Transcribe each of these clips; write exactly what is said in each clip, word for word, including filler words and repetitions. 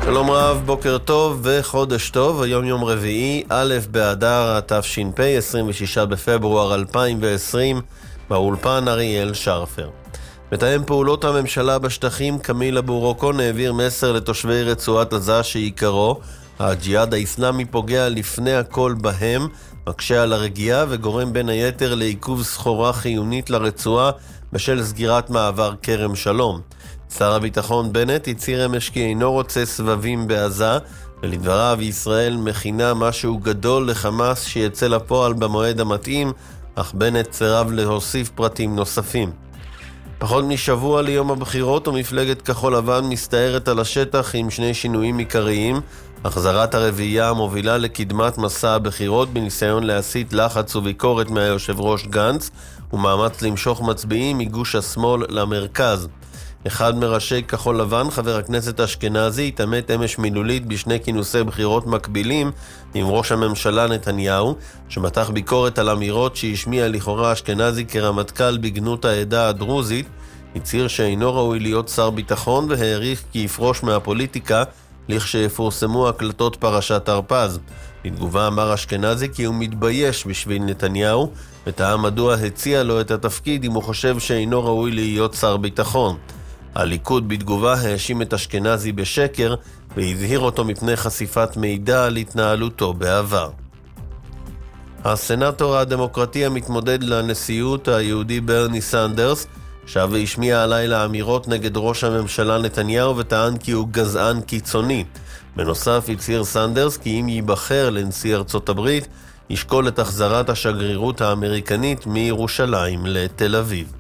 שלום רב, בוקר טוב וחודש טוב. היום יום רביעי, א' באדר התש"פ, עשרים ושישה בפברואר אלפיים ועשרים, באולפן אריאל שרפר. מתאם פעולות הממשלה בשטחים קמיל אבו רוקון העביר מסר לתושבי רצועת עזה שעיקרו הג'יהאד האסלאמי פוגע לפני הכל בהם, מקשה על הרגיעה וגורם בין היתר לעיכוב סחורה חיונית לרצועה בשל סגירת מעבר כרם שלום. שר הביטחון בנט הצהיר אמש כי אינו רוצה סבבים בעזה, ולדבריו ישראל מכינה משהו גדול לחמאס שיצא לפועל במועד המתאים, אך בנט סירב להוסיף פרטים נוספים. פחות משבוע ליום הבחירות ומפלגת כחול לבן מסתערת על השטח עם שני שינויים עיקריים: החזרת הרביעייה המובילה לקדמת מסע הבחירות בניסיון להסיט לחץ וביקורת מהיושב ראש גנץ, ומאמץ למשוך מצביעים מגוש השמאל למרכז. אחד מראשי כחול לבן, חבר הכנסת אשכנזי, התעמת אמש מילולית בשני כינוסי בחירות מקבילים עם ראש הממשלה נתניהו, שמתח ביקורת על אמירות שהשמיע לכאורה אשכנזי כרמטכ"ל בגנות העדה הדרוזית, הצהיר שאינו ראוי להיות שר ביטחון והעריך כי יפרוש מהפוליטיקה לכשיפורסמו הקלטות פרשת הרפז. בתגובה אמר אשכנזי כי הוא מתבייש בשביל נתניהו, וטעם מדוע הציע לו את התפקיד אם הוא חושב שאינו ראוי להיות שר ביטחון. הליכוד בתגובה האשים את אשכנזי בשקר והזהיר אותו מפני חשיפת מידע על התנהלותו בעבר. הסנאטור הדמוקרטי המתמודד לנשיאות היהודי ברני סנדרס שב והשמיע הלילה אמירות נגד ראש הממשלה נתניהו וטען כי הוא גזען קיצוני. בנוסף הצהיר סנדרס כי אם ייבחר לנשיא ארצות הברית ישקול את החזרת השגרירות האמריקנית מירושלים לתל אביב.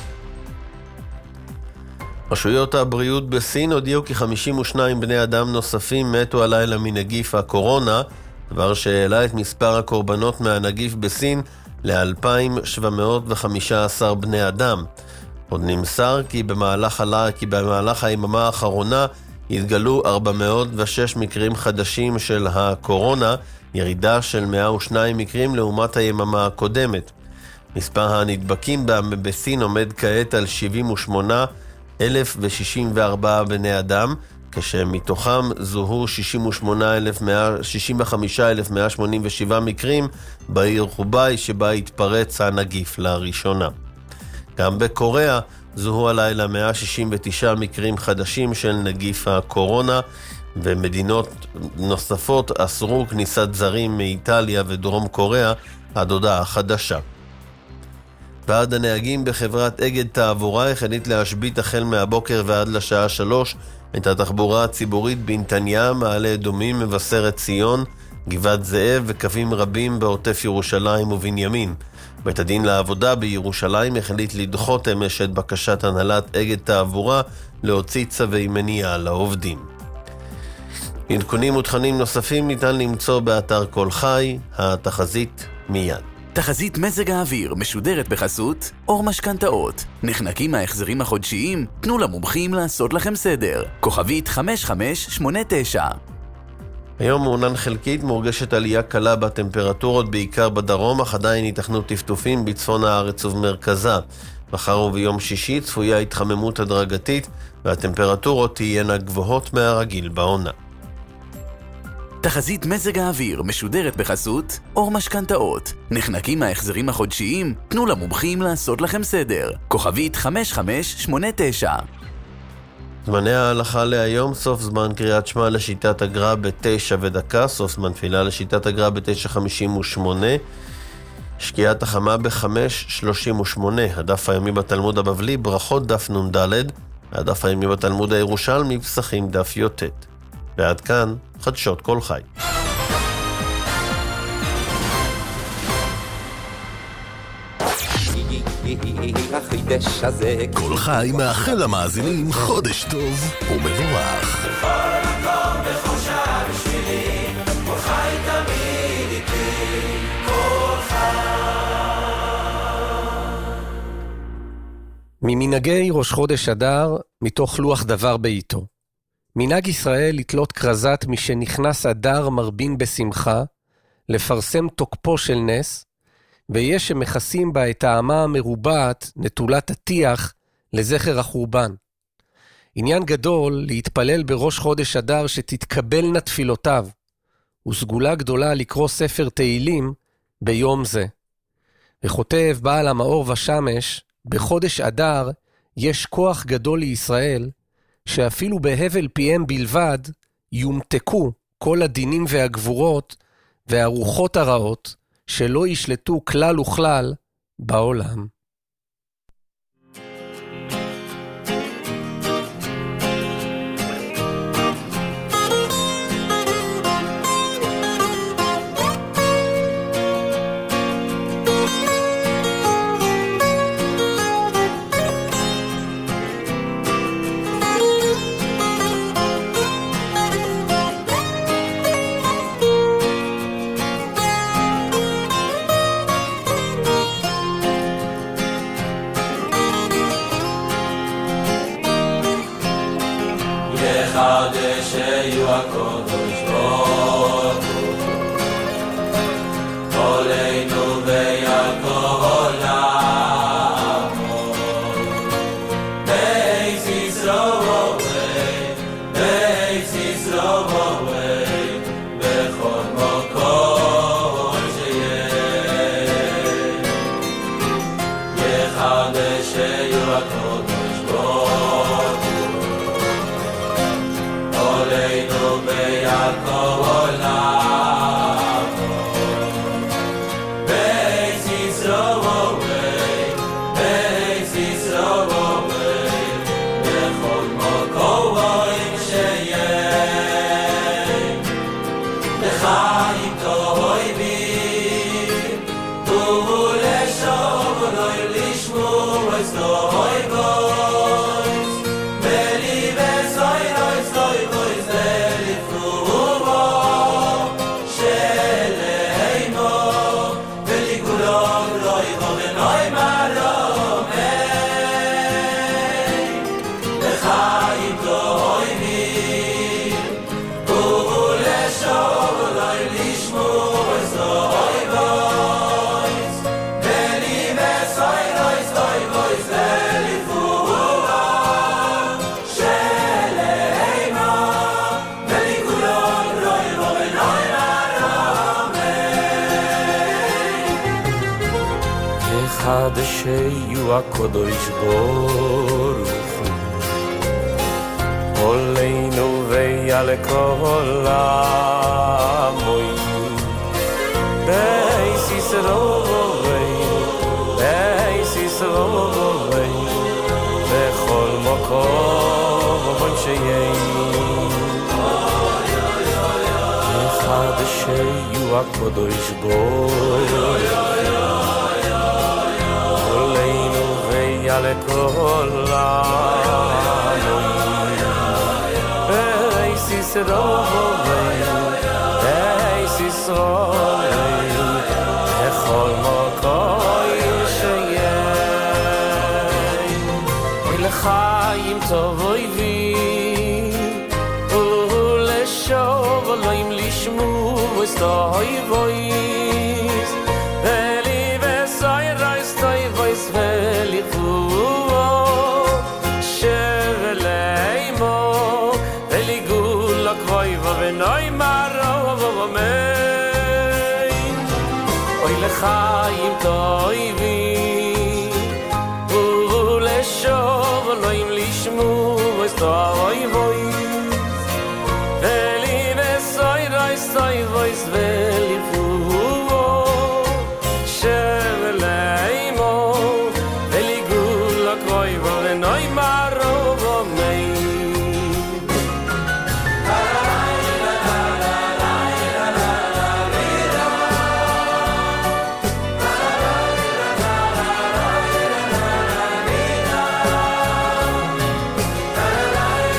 רשויות הבריאות בסין הודיעו כי חמישים ושניים בני אדם נוספים מתו הלילה מנגיף הקורונה, דבר שהעלה את מספר הקורבנות מהנגיף בסין ל-אלפיים שבע מאות וחמישה עשר בני אדם. עוד נמסר כי במהלך, הלה, כי במהלך היממה האחרונה התגלו ארבע מאות ושש מקרים חדשים של הקורונה, ירידה של מאה ושניים מקרים לעומת היממה הקודמת. מספר הנדבקים בסין עומד כעת על שבעים ושמונה אלף ושישים וארבעה בני אדם, כשמתוכם זוהו שישים וחמישה אלף מאה שמונים ושבעה מקרים בעיר חוביי שבה התפרץ הנגיף לראשונה. גם בקוריאה זוהו הלילה מאה שישים ותשעה מקרים חדשים של נגיף הקורונה, ומדינות נוספות אסרו כניסת זרים מאיטליה ודרום קוריאה עד הודעה חדשה. ועד הנהגים בחברת אגד תעבורה החליט להשבית החל מהבוקר ועד לשעה שלוש את התחבורה הציבורית בנתניה, מעלה אדומים, מבשרת ציון, גבעת זאב וקווים רבים בעוטף ירושלים ובנימין. בית הדין לעבודה בירושלים החליט לדחות אמש את בקשת הנהלת אגד תעבורה להוציא צווי מניעה לעובדים. עדכונים ותכנים נוספים ניתן למצוא באתר כל חי. התחזית מיד. תחזית מזג האוויר משודרת בחסות אור משכנתאות. נחנקים ההחזרים החודשיים? תנו למומחים לעשות לכם סדר. כוכבית חמש חמש שמונה תשע. היום מעונן חלקית, מורגשת עלייה קלה בטמפרטורות בעיקר בדרום, אך עדיין ייתכנו טפטופים בצפון הארץ ובמרכזה. מחר וביום שישי צפויה התחממות הדרגתית והטמפרטורות תהיינה גבוהות מהרגיל בעונה. תחזית מזג האוויר משודרת בחסות אור משכנתאות. נחנקים ההחזרים החודשיים? תנו למומחים לעשות לכם סדר. כוכבית חמש חמש שמונה תשע. זמני ההלכה להיום: סוף זמן קריאת שמע לשיטת הגר"א בתשע ודקה, סוף זמן תפילה לשיטת הגר"א בתשע חמישים ושמונה, שקיעת החמה בחמש שלושים ושמונה. הדף היומי בתלמוד הבבלי ברכות דף נ"ד, הדף היומי בתלמוד הירושלמי פסחים דף י"ט. ועד כאן חדשות כל חי. כל חי מאחל למאזינים חודש טוב ומבורך. בכל מקום בחושה בשבילי, כל חי תמיד איתי, כל חי. ממנהגי ראש חודש אדר, מתוך לוח דבר בעיתו. מנהג ישראל לתלות כרזת משנכנס אדר מרבין בשמחה, לפרסם תוקפו של נס, ויש שמכסים בה את האמה המרובעת נטולת הטיח לזכר החורבן. עניין גדול להתפלל בראש חודש אדר שתתקבלנה תפילותיו, וסגולה גדולה לקרוא ספר תהילים ביום זה. וכותב בעל המאור ושמש, בחודש אדר יש כוח גדול לישראל, שאפילו בהבל פיהם בלבד יומתקו כל הדינים והגבורות והרוחות הרעות, שלא ישלטו כלל וכלל בעולם. שיהיו הקודש ברוך הוא עולנו ויעלה כל עמוי בייס ישראל בייס ישראל בכל מקום שיהיה אחד שיהיו הקודש ברוך יעלה כל העמוי בייס ישראל בייס ישראל בכל מקום שיהיה לחיים טובים ולשוב אלוהים לשמוע את האויבויס ולי וסיירה אסתויבויס וליכו שבליימו וליגול הקבוי ובנוי מרו ובמי אוי לחיים טובים ולשוב אלוהים לשמוע את האויבויס ולי וסיירה אסתויבויס וליכו שבליימו וליגול הקבוי ובנוי מרו ובמי la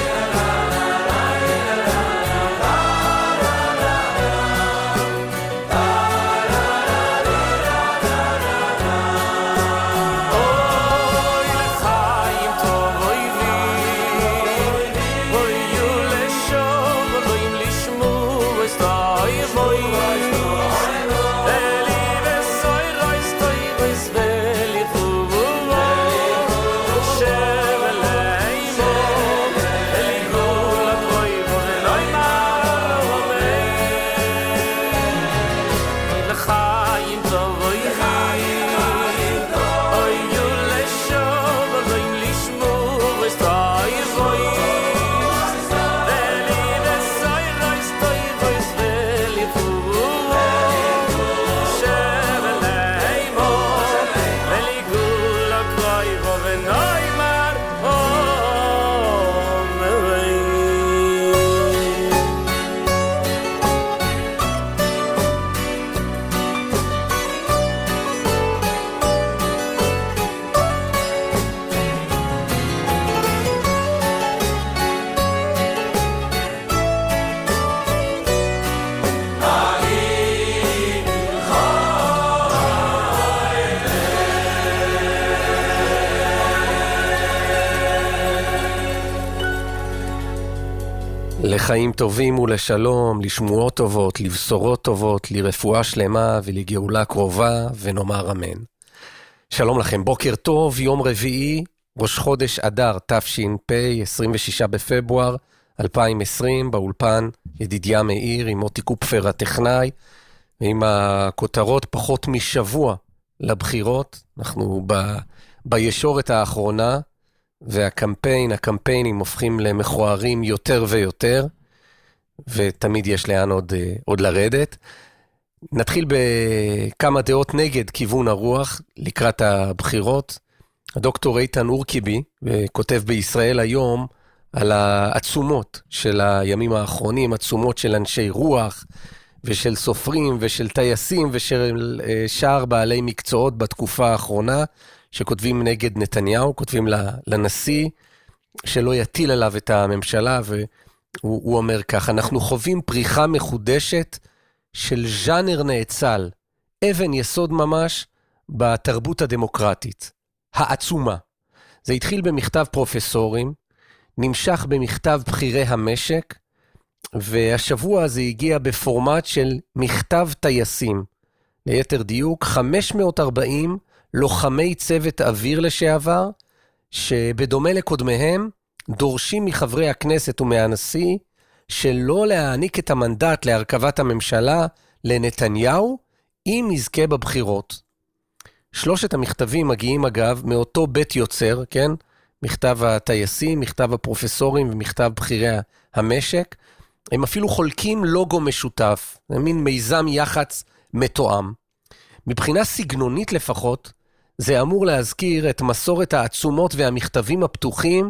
לחיים טובים ולשלום, לשמועות טובות, לבשורות טובות, לרפואה שלמה ולגאולה קרובה, ונאמר אמן. שלום לכם, בוקר טוב, יום רביעי, ראש חודש אדר תש"פ, עשרים ושישה בפברואר אלפיים ועשרים, באולפן ידידיה מאיר עם מוטי קופפר הטכנאי, ועם הכותרות פחות משבוע לבחירות. אנחנו ב... בישורת האחרונה, והקמפיין, הקמפיינים הופכים למכוערים יותר ויותר, ותמיד יש לאן עוד, עוד לרדת. נתחיל בכמה דעות נגד כיוון הרוח לקראת הבחירות. הדוקטור איתן אורקיבי כותב בישראל היום על העצומות של הימים האחרונים, עצומות של אנשי רוח ושל סופרים ושל טייסים ושל שאר בעלי מקצועות בתקופה האחרונה, שכותבים נגד נתניהו, כותבים לנשיא שלא יטיל עליו את הממשלה, והוא אומר כך: אנחנו חווים פריחה מחודשת של ז'אנר נאצל, אבן יסוד ממש בתרבות הדמוקרטית, העצומה. זה התחיל במכתב פרופסורים, נמשך במכתב בחירי המשק, והשבוע זה הגיע בפורמט של מכתב טייסים. ליתר דיוק, חמש מאות וארבעים לוחמי צוות אוויר לשעבר, שבדומה לקודמיהם, דורשים מחברי הכנסת ומהנשיא, שלא להעניק את המנדט להרכבת הממשלה לנתניהו, אם יזכה בבחירות. שלושת המכתבים מגיעים אגב מאותו בית יוצר, כן? מכתב הטייסים, מכתב הפרופסורים ומכתב בחירי המשק. הם אפילו חולקים לוגו משותף, זה מין מיזם יח"צ מתואם. מבחינה סגנונית לפחות, זה אמור להזכיר את מסורת העצומות והמכתבים הפתוחים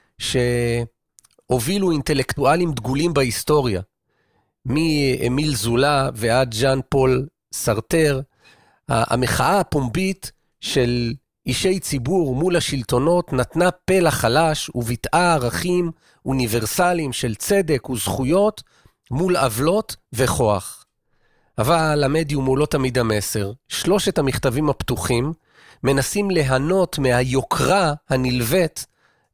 שהובילו אינטלקטואלים דגולים בהיסטוריה. מאמיל זולה ועד ז'אן פול סרטר, המחאה הפומבית של אישי ציבור מול השלטונות נתנה פה לחלש וביטאה ערכים אוניברסליים של צדק וזכויות מול עוולות וכוח. אבל המדיום הוא לא תמיד המסר. שלושת המכתבים הפתוחים מנסים ליהנות מהיוקרה הנלווית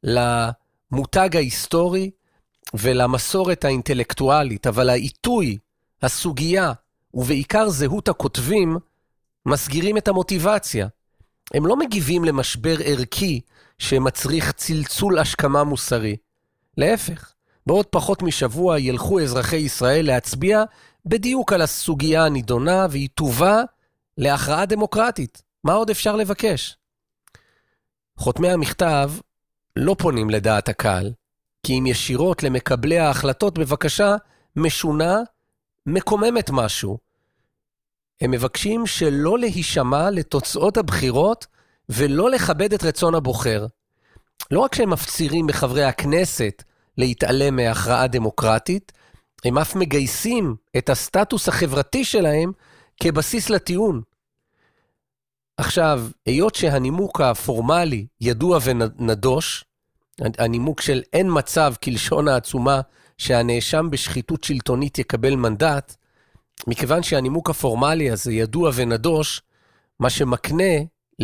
למותג ההיסטורי ולמסורת האינטלקטואלית, אבל העיתוי, הסוגיה ובעיקר זהות הכותבים מסגירים את המוטיבציה. הם לא מגיבים למשבר ערכי שמצריך צלצול השכמה מוסרי. להפך, בעוד פחות משבוע ילכו אזרחי ישראל להצביע בדיוק על הסוגיה הנידונה, והיא תובא להכרעה דמוקרטית. מה עוד אפשר לבקש? חותמי המכתב לא פונים לדעת הקהל, כי אם ישירות למקבלי ההחלטות בבקשה משונה, מקוממת משהו. הם מבקשים שלא להישמע לתוצאות הבחירות ולא לכבד את רצון הבוחר. לא רק שהם מפצירים בחברי הכנסת להתעלם מהכרעה דמוקרטית, הם אף מגייסים את הסטטוס החברתי שלהם כבסיס לטיעון. עכשיו, היות שהנימוק הפורמלי ידוע ונדוש, הנימוק של אין מצב כלשון העצומה שהנאשם בשחיתות שלטונית יקבל מנדט, מכיוון שהנימוק הפורמלי הזה ידוע ונדוש, מה שמקנה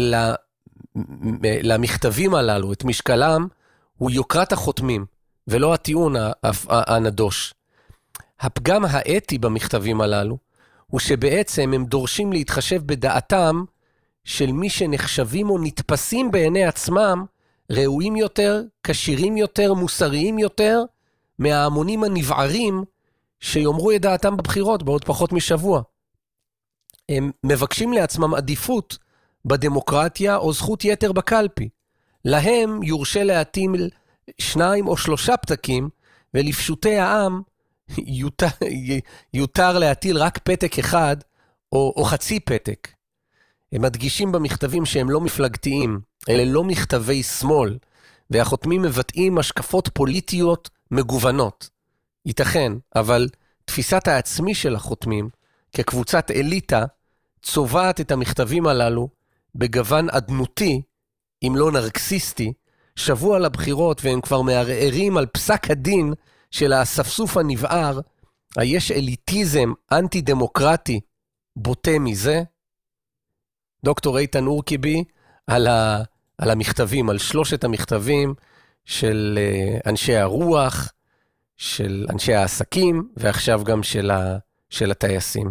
למכתבים הללו את משקלם הוא יוקרת החותמים, ולא הטיעון הנדוש. הפגם האתי במכתבים הללו הוא שבעצם הם דורשים להתחשב בדעתם של מי שנחשבים או נתפסים בעיני עצמם ראויים יותר, כשירים יותר, מוסריים יותר, מההמונים הנבערים שיאמרו את דעתם בבחירות בעוד פחות משבוע. הם מבקשים לעצמם עדיפות בדמוקרטיה או זכות יתר בקלפי. להם יורשה להתאים שניים או שלושה פתקים, ולפשוטי העם יותר, יותר להטיל רק פתק אחד או, או חצי פתק. הם מדגישים במכתבים שהם לא מפלגתיים, אלה לא מכתבי שמאל, והחותמים מבטאים השקפות פוליטיות מגוונות. ייתכן, אבל תפיסת העצמי של החותמים, כקבוצת אליטה, צובעת את המכתבים הללו בגוון אדנותי, אם לא נרקסיסטי, שבוע לבחירות, והם כבר מערערים על פסק הדין של האספסוף הנבער, היש אליטיזם אנטי-דמוקרטי בוטה מזה. דוקטור איתן אורקיבי על, ה, על המכתבים, על שלושת המכתבים של אנשי הרוח, של אנשי העסקים, ועכשיו גם של, ה, של הטייסים.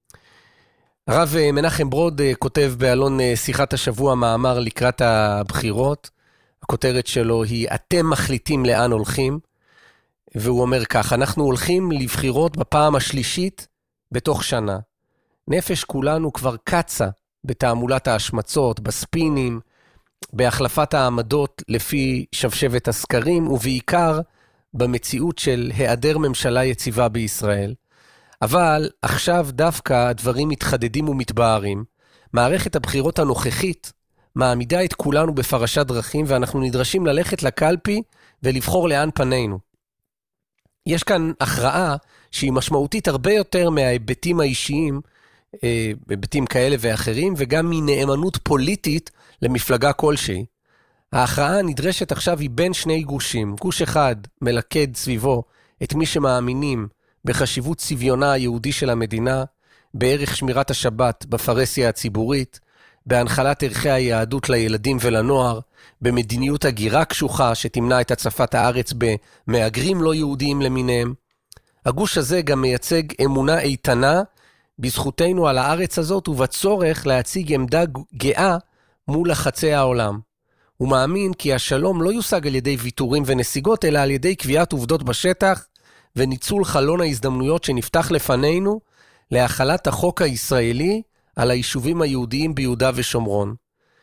הרב מנחם ברוד כותב באלון שיחת השבוע מאמר לקראת הבחירות, הכותרת שלו היא אתם מחליטים לאן הולכים, והוא אומר כך, אנחנו הולכים לבחירות בפעם השלישית בתוך שנה. נפש כולנו כבר קצה בתעמולת ההשמצות, בספינים, בהחלפת העמדות לפי שבשבת הסקרים, ובעיקר במציאות של היעדר ממשלה יציבה בישראל. אבל עכשיו דווקא הדברים מתחדדים ומתבהרים. מערכת הבחירות הנוכחית מעמידה את כולנו בפרשת דרכים, ואנחנו נדרשים ללכת לקלפי ולבחור לאן פנינו. יש כאן הכרעה שהיא משמעותית הרבה יותר מההיבטים האישיים, היבטים כאלה ואחרים, וגם מנאמנות פוליטית למפלגה כלשהי. ההכרעה הנדרשת עכשיו היא בין שני גושים. גוש אחד מלכד סביבו את מי שמאמינים בחשיבות צביונה היהודי של המדינה, בערך שמירת השבת בפרסיה הציבורית, בהנחלת ערכי היהדות לילדים ולנוער, במדיניות הגירה קשוחה שתמנע את הצפת הארץ במאגרים לא יהודיים למיניהם. הגוש הזה גם מייצג אמונה איתנה בזכותנו על הארץ הזאת ובצורך להציג עמדה גאה מול לחצי העולם. הוא מאמין כי השלום לא יושג על ידי ויתורים ונסיגות, אלא על ידי קביעת עובדות בשטח וניצול חלון ההזדמנויות שנפתח לפנינו להחלת החוק הישראלי על היישובים היהודיים ביהודה ושומרון.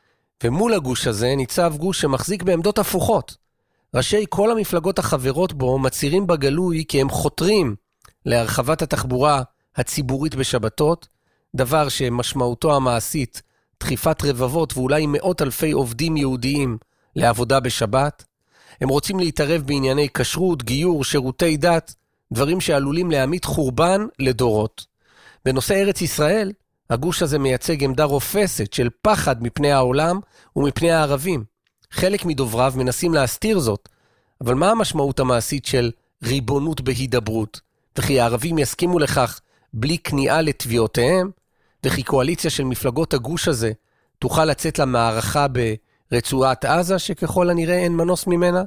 ומול הגוש הזה ניצב גוש שמחזיק בעמדות הפוכות. ראשי כל המפלגות החברות בו מצירים בגלוי כי הם חותרים להרחבת התחבורה הציבורית בשבתות, דבר שמשמעותו המעשית דחיפת רבבות ואולי מאות אלפי עובדים יהודיים לעבודה בשבת. הם רוצים להתערב בענייני כשרות, גיור, שירותי דת, דברים שעלולים להעמיד חורבן לדורות. בנושא ארץ ישראל, הגוש הזה מייצג עמדה רופסת של פחד מפני העולם ומפני הערבים. חלק מדובריו מנסים להסתיר זאת, אבל מה המשמעות המעשית של ריבונות בהידברות? וכי הערבים יסכימו לכך בלי כניעה לתביעותיהם? וכי קואליציה של מפלגות הגוש הזה תוכל לצאת למערכה ברצועת עזה שככל הנראה אין מנוס ממנה?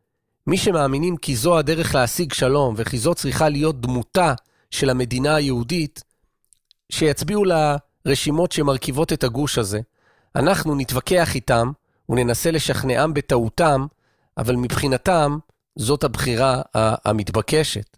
מי שמאמינים כי זו הדרך להשיג שלום וכי זו צריכה להיות דמותה של המדינה היהודית, שיצביעו לרשימות שמרכיבות את הגוש הזה. אנחנו נתווכח איתם וננסה לשכנעם בטעותם, אבל מבחינתם זאת הבחירה המתבקשת.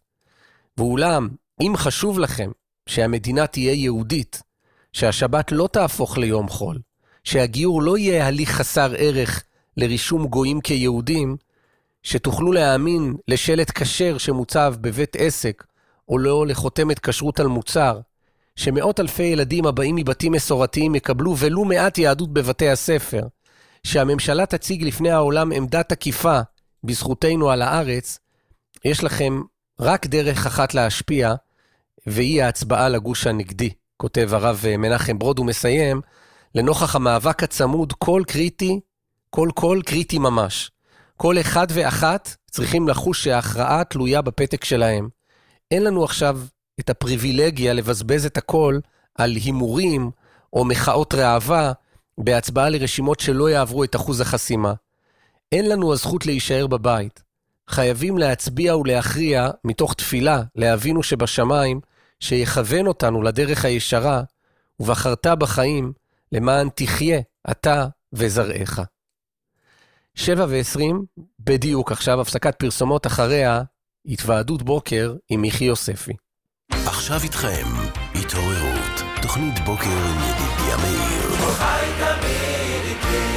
ואולם, אם חשוב לכם שהמדינה תהיה יהודית, שהשבת לא תהפוך ליום חול, שהגיור לא יהיה הליך חסר ערך לרישום גויים כיהודים, שתוכלו להאמין לשלט כשר שמוצב בבית עסק, או לא לחותמת כשרות על מוצר, שמאות אלפי ילדים הבאים מבתים מסורתיים יקבלו ולו מעט יהדות בבתי הספר, שהממשלה תציג לפני העולם עמדה תקיפה בזכותנו על הארץ, יש לכם רק דרך אחת להשפיע, והיא ההצבעה לגוש הנגדי, כותב הרב מנחם ברוד ומסיים, לנוכח המאבק הצמוד כל קריטי, כל כל קריטי ממש. כל אחד ואחת צריכים לחוש שההכרעה תלויה בפתק שלהם. אין לנו עכשיו את הפריבילגיה לבזבז את הכל על הימורים או מחאות ראווה בהצבעה לרשימות שלא יעברו את אחוז החסימה. אין לנו הזכות להישאר בבית. חייבים להצביע ולהכריע מתוך תפילה לאבינו שבשמיים שיכוון אותנו לדרך הישרה, ובחרת בחיים למען תחיה אתה וזרעך. שבע ועשרים, בדיוק עכשיו הפסקת פרסומות, אחריה התוועדות בוקר עם מיכי יוספי. עכשיו איתכם, התעוררות, תוכנית בוקר עם ידידיה מאיר. חי תמיד איתי.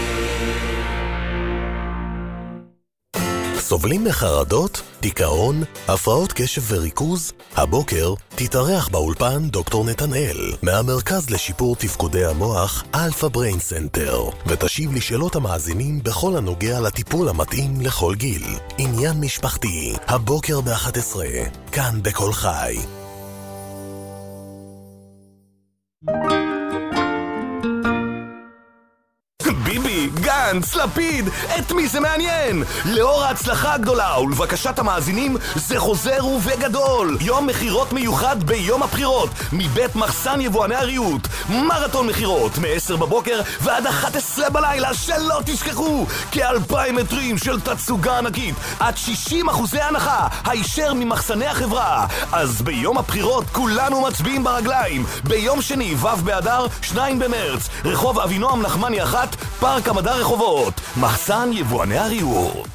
סובלים מחרדות, דיכאון, הפרעות קשב וריכוז? הבוקר תתארח באולפן דוקטור נתנאל מהמרכז לשיפור תפקודי המוח אלפא בריין סנטר, ותשיב לשאלות המאזינים בכל הנוגע לטיפול המתאים לכל גיל. עניין משפחתי, הבוקר ב-אחת עשרה, כאן בכל חי. ביבי, בנטי, גנץ, לפיד, את מי זה מעניין? לאור ההצלחה הגדולה ולבקשת המאזינים, זה חוזר ובגדול. יום מחירות מיוחד ביום הבחירות, מבית מחסן יבואני הריהוט. מרתון מחירות, מ-עשר בבוקר ועד אחת עשרה בלילה, שלא תשכחו. כאלפיים מטרים של תצוגה ענקית, עד שישים אחוזי הנחה, הישר ממחסני החברה. אז ביום הבחירות כולנו מצביעים ברגליים. ביום שני, ו' באדר, שניים במרץ, רחוב אבינועם נחמני אחת, פארק המדע רחובות. מחסן יבואני הריהוט.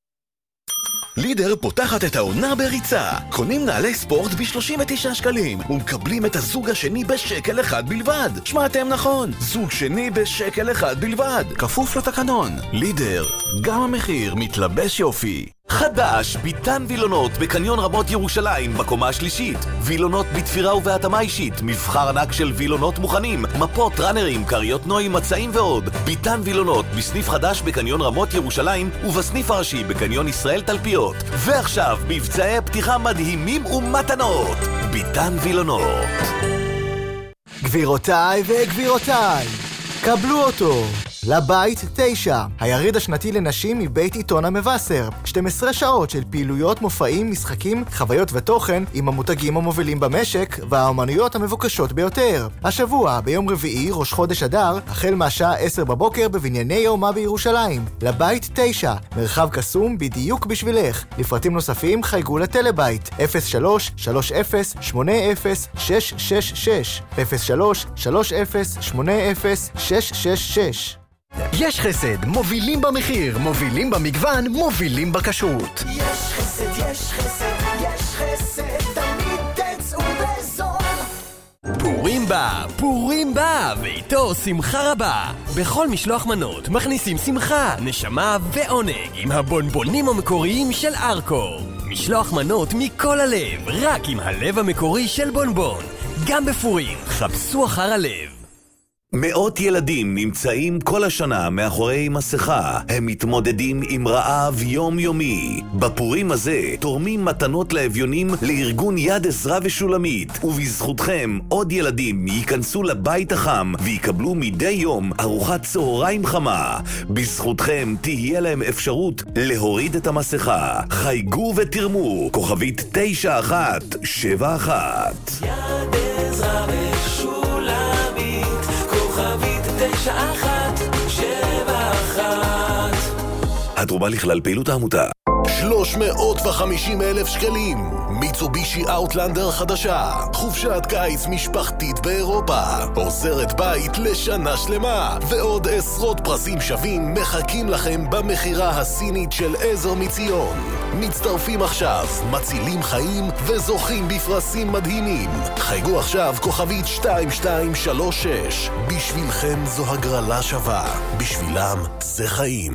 לידר פותחת את העונה בריצה. קונים נעלי ספורט ב-שלושים ותשעה שקלים ומקבלים את הזוג השני בשקל אחד בלבד. שמעתם נכון, זוג שני בשקל אחד בלבד. כפוף לתקנון. לידר, גם המחיר מתלבש יופי. חדש, ביטן וילונות בקניון רמות ירושלים בקומה השלישית. וילונות בתפירה ובהתאמה אישית, מבחר ענק של וילונות מוכנים, מפות, ראנרים, קריות נועים, מצעים ועוד. ביטן וילונות בסניף חדש בקניון רמות ירושלים ובסניף הראשי בקניון ישראל תלפיות. ועכשיו מבצעי פתיחה מדהימים ומתנות. ביטן וילונות. גבירותיי וגבירותיי, קבלו אותו. לבית תשע, היריד השנתי לנשים מבית עיתון המבשר. שתים עשרה שעות של פעילויות, מופעים, משחקים, חוויות ותוכן עם המותגים המובילים במשק והאומנויות המבוקשות ביותר. השבוע, ביום רביעי, ראש חודש אדר, החל מהשעה עשר בבוקר בבנייני יומה בירושלים. לבית תשע, מרחב קסום בדיוק בשבילך. לפרטים נוספים חייגו לטלבית אפס שלוש שלוש אפס שמונה אפס שש שש שש אפס שלוש שלוש אפס שמונה אפס שש שש שש. יש חסד, מובילים במחיר, מובילים במגוון, מובילים בכשרות. יש חסד, יש חסד, יש חסד, תמיד תצאו בזול. פורים בא, פורים בא, ואיתו שמחה רבה. בכל משלוח מנות מכניסים שמחה, נשמה ועונג עם הבונבונים המקוריים של ארקו. משלוח מנות מכל הלב, רק עם הלב המקורי של בונבון. גם בפורים, חפשו אחר הלב. מאות ילדים נמצאים כל השנה מאחורי מסכה. הם מתמודדים עם רעב יומיומי. בפורים הזה תורמים מתנות לאביונים לארגון יד עזרא ושולמית, ובזכותכם עוד ילדים ייכנסו לבית החם ויקבלו מדי יום ארוחת צהריים חמה. בזכותכם תהיה להם אפשרות להוריד את המסכה. חייגו ותרמו, כוכבית תשע אחת שבע אחת. יד עזרא ושולמית, כוכבית תשע אחת שבע אחת. התרומה לכלל פעילות העמותה. שלוש מאות וחמישים אלף שקלים. מיצובישי אאוטלנדר חדשה. חופשת קיץ משפחתית באירופה. עוזרת בית לשנה שלמה. ועוד עשרות פרסים שווים מחכים לכם במחירה הסינית של עזר מציון. מצטרפים עכשיו, מצילים חיים וזוכים בפרסים מדהימים. חייגו עכשיו כוכבית שתיים שתיים שלוש שש. בשבילכם זו הגרלה שווה. בשבילם זה חיים.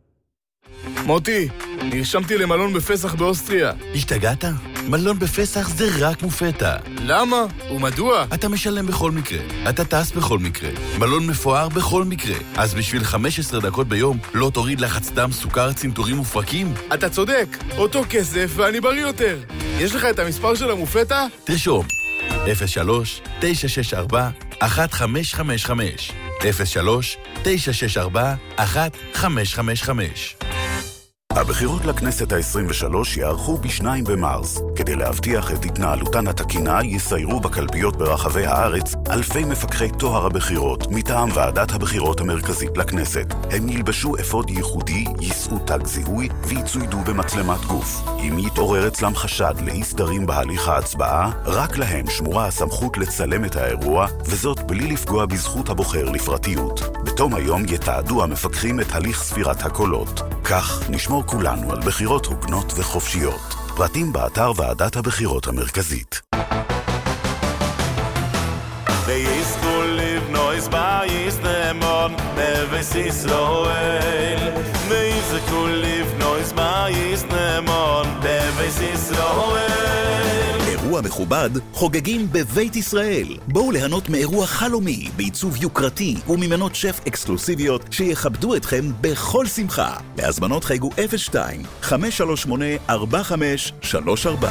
מוטי, נרשמתי למלון בפסח באוסטריה. השתגעת? מלון בפסח זה רק מופתע. למה? ומדוע? אתה משלם בכל מקרה. אתה טס בכל מקרה. מלון מפואר בכל מקרה. אז בשביל חמש עשרה דקות ביום לא תוריד לחץ דם, סוכר, צנתורים ופרקים? אתה צודק. אותו כסף ואני בריא יותר. יש לך את המספר של המופתע? תרשום. אפס שלוש תשע שש ארבע אחת חמש חמש חמש אפס שלוש תשע שש ארבע אחת חמש חמש חמש. הבחירות לכנסת ה-עשרים ושלוש יערכו בשניים במרס. כדי להבטיח את התנהלותן התקינה, יסיירו בקלפיות ברחבי הארץ אלפי מפקחי טוהר הבחירות מטעם ועדת הבחירות המרכזית לכנסת. הם ילבשו אפוד ייחודי, יישאו תג זיהוי ויצוידו במצלמת גוף. אם יתעורר אצלם חשד לאי סדרים בהליך ההצבעה, רק להם שמורה הסמכות לצלם את האירוע, וזאת בלי לפגוע בזכות הבוחר לפרטיות. בתום היום יתעדו המפקחים את הליך ספירת הקולות. כך נשמור כולנו על בחירות הוגנות וחופשיות. פרטים באתר ועדת הבחירות המרכזית. ויזכו לבנויס בייס נאמון נבס ישראל. ויזכו לבנויס בייס נאמון נבס ישראל. אירוע מכובד חוגגים בבית ישראל. בואו ליהנות מאירוע חלומי בעיצוב יוקרתי וממנות שף אקסקלוסיביות שיכבדו אתכם בכל שמחה. להזמנות חייגו אפס שתיים חמש שלוש שמונה ארבע חמש שלוש ארבע.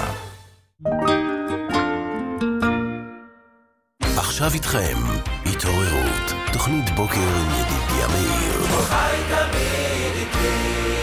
עכשיו איתכם התעוררות, תוכנית בוקר עם ידידיה מאיר. חי תמיד איתי.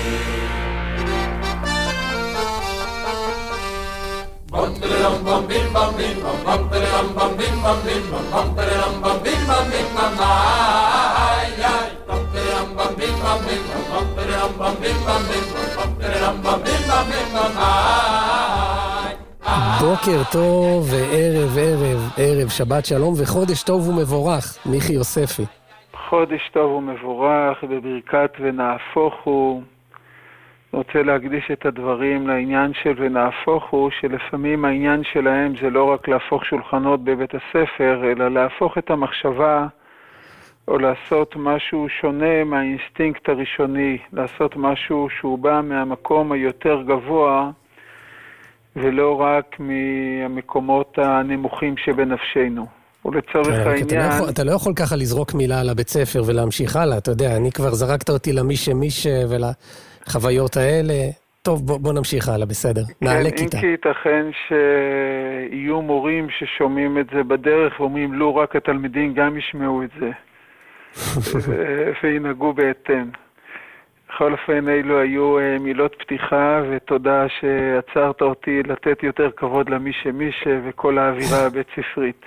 בום בלם בום בים בום בים בום בלם בום בים בום בים בום בלם בום בים בום בים בום איי איי בום בלם בום בים בום בים בום בלם בום בים בום בים בום בלם בום בים בום בים בום איי. בוקר טוב וערב ערב ערב שבת שלום וחודש טוב ומבורך. מיכי יוספי. חודש טוב ומבורך בברכת ונהפוך הוא. רוצה להקדיש את הדברים לעניין של ונהפוך הוא, שלפעמים העניין שלהם זה לא רק להפוך שולחנות בבית הספר, אלא להפוך את המחשבה או לעשות משהו שונה מהאינסטינקט הראשוני, לעשות משהו שהוא בא מהמקום היותר גבוה ולא רק מהמקומות הנמוכים שבנפשנו. ולצורך העניין... אתה לא, יכול, אתה לא יכול ככה לזרוק מילה על הבית ספר ולהמשיך הלאה, אתה יודע, אני כבר זרקת אותי למישה מישה ולחוויות האלה. טוב, בוא, בוא נמשיך הלאה, בסדר. כן, נעלה כיתה. אם כי ייתכן שיהיו מורים ששומעים את זה בדרך ואומרים, לא רק התלמידים גם ישמעו את זה. וינהגו בהתאם. בכל אופן אלו היו מילות פתיחה, ותודה שעצרת אותי לתת יותר כבוד למישה מישה וכל האווירה הבית ספרית.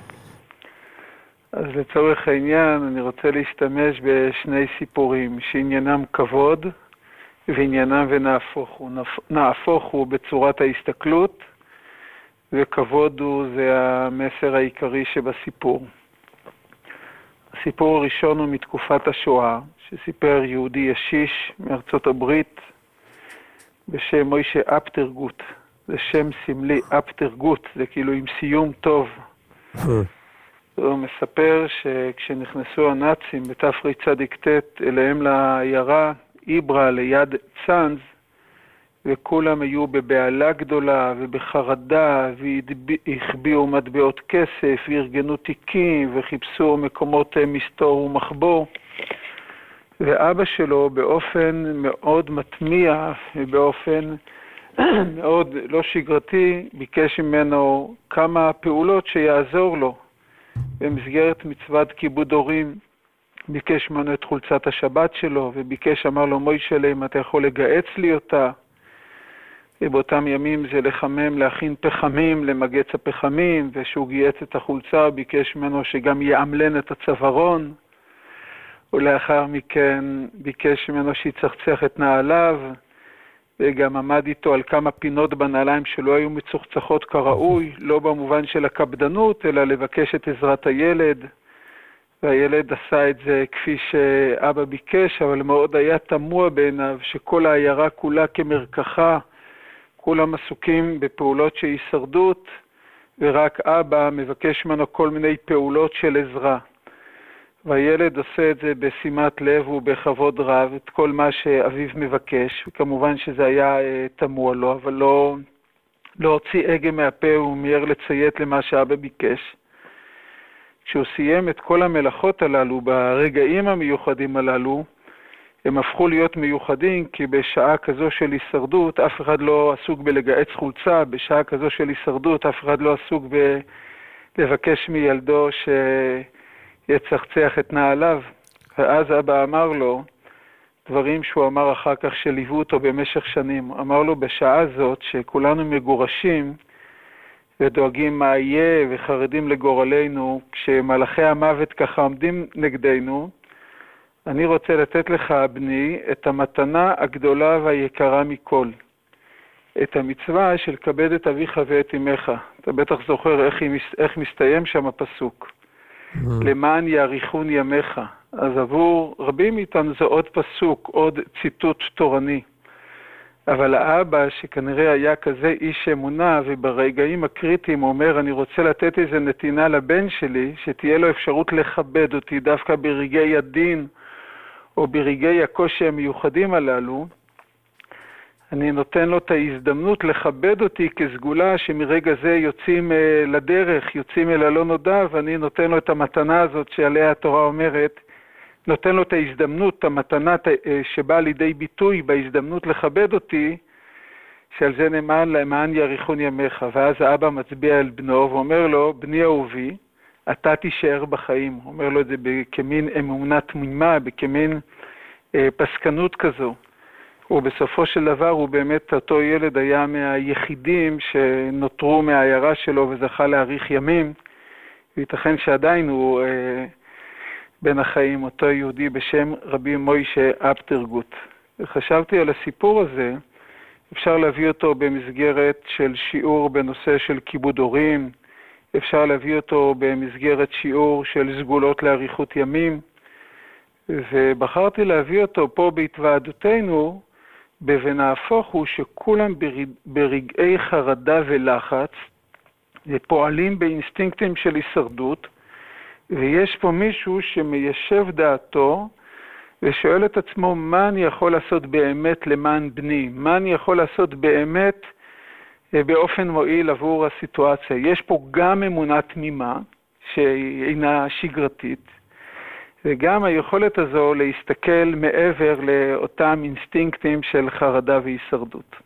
אז לצורך העניין אני רוצה להשתמש בשני סיפורים שעניינם כבוד ועניינם ונהפוך הוא. נהפוך הוא בצורת ההסתכלות וכבוד הוא זה המסר העיקרי שבסיפור. הסיפור הראשון הוא מתקופת השואה שסיפר יהודי ישיש מארצות הברית בשם מוישה אפטרגוט. זה שם סמלי, אפטרגוט, זה כאילו עם סיום טוב. הוא מספר שכשנכנסו הנאצים בתפרי צדיק תת אליהם לעיירה איברה ליד צאנז, וכולם היו בבעלה גדולה ובחרדה, והחביאו מטבעות כסף, וארגנו תיקים, וחיפשו מקומות מסתור ומחבור. ואבא שלו באופן מאוד מטמיע, ובאופן מאוד לא שגרתי, ביקש ממנו כמה פעולות שיעזור לו. במסגרת מצוות כיבוד הורים, ביקש ממנו את חולצת השבת שלו, וביקש, אמר לו, מוישה, אם אתה יכול לגעץ לי אותה. ובאותם ימים זה לחמם, להכין פחמים, למגץ הפחמים, ושהוא גייץ את החולצה, ביקש ממנו שגם יעמלן את הצווארון, ולאחר מכן ביקש ממנו שיצחצח את נעליו, וגם עמד איתו על כמה פינות בנעליים שלא היו מצוחצחות כראוי, לא במובן של הקפדנות, אלא לבקש את עזרת הילד. והילד עשה את זה כפי שאבא ביקש, אבל מאוד היה תמוה בעיניו שכל העיירה כולה כמרקחה, כולם עסוקים בפעולות של הישרדות, ורק אבא מבקש ממנו כל מיני פעולות של עזרה. והילד עושה את זה בשימת לב ובכבוד רב, את כל מה שאביו מבקש, וכמובן שזה היה אה, תמוה לו, אבל לא, לא הוציא הגה מהפה ומיהר לציית למה שאבא ביקש. כשהוא סיים את כל המלאכות הללו, ברגעים המיוחדים הללו, הם הפכו להיות מיוחדים, כי בשעה כזו של הישרדות, אף אחד לא עסוק בלגעץ חולצה, בשעה כזו של הישרדות, אף אחד לא עסוק בלבקש מילדו ש... יצחצח את נעליו. ואז אבא אמר לו דברים שהוא אמר אחר כך שליוו אותו במשך שנים. אמר לו, בשעה זאת שכולנו מגורשים ודואגים מה יהיה וחרדים לגורלנו, כשמלאכי המוות ככה עומדים נגדנו, אני רוצה לתת לך, בני, את המתנה הגדולה והיקרה מכל. את המצווה של כבד את אביך ואת אמך. אתה בטח זוכר איך, איך מסתיים שם הפסוק. למען יאריכון ימיך. אז עבור רבים מאיתנו זה עוד פסוק, עוד ציטוט תורני. אבל האבא שכנראה היה כזה איש אמונה, וברגעים הקריטיים הוא אומר, אני רוצה לתת איזה נתינה לבן שלי, שתהיה לו אפשרות לכבד אותי דווקא ברגעי הדין, או ברגעי הקושי המיוחדים הללו, אני נותן לו את ההזדמנות לכבד אותי כסגולה שמרגע זה יוצאים לדרך, יוצאים אל הלא נודע, ואני נותן לו את המתנה הזאת שעליה התורה אומרת, נותן לו את ההזדמנות, את המתנה שבאה לידי ביטוי בהזדמנות לכבד אותי, שעל זה נאמן למען יאריכון ימיך. ואז האבא מצביע אל בנו ואומר לו, בני אהובי, אתה תישאר בחיים. אומר לו את זה כמין אמונה תמימה, כמין פסקנות כזו. ובסופו של דבר הוא באמת, אותו ילד היה מהיחידים שנותרו מהעיירה שלו וזכה להאריך ימים, וייתכן שעדיין הוא אה, בין החיים, אותו יהודי בשם רבי מוישה אפטרגוט. וחשבתי על הסיפור הזה, אפשר להביא אותו במסגרת של שיעור בנושא של כיבוד הורים, אפשר להביא אותו במסגרת שיעור של סגולות לאריכות ימים, ובחרתי להביא אותו פה בהתוועדותנו, ב"ונהפוך הוא", שכולם ברגעי חרדה ולחץ, פועלים באינסטינקטים של הישרדות, ויש פה מישהו שמיישב דעתו, ושואל את עצמו, מה אני יכול לעשות באמת למען בני? מה אני יכול לעשות באמת באופן מועיל עבור הסיטואציה? יש פה גם אמונה תמימה, שאינה שגרתית, וגם היכולת הזו להסתכל מעבר לאותם אינסטינקטים של חרדה והישרדות.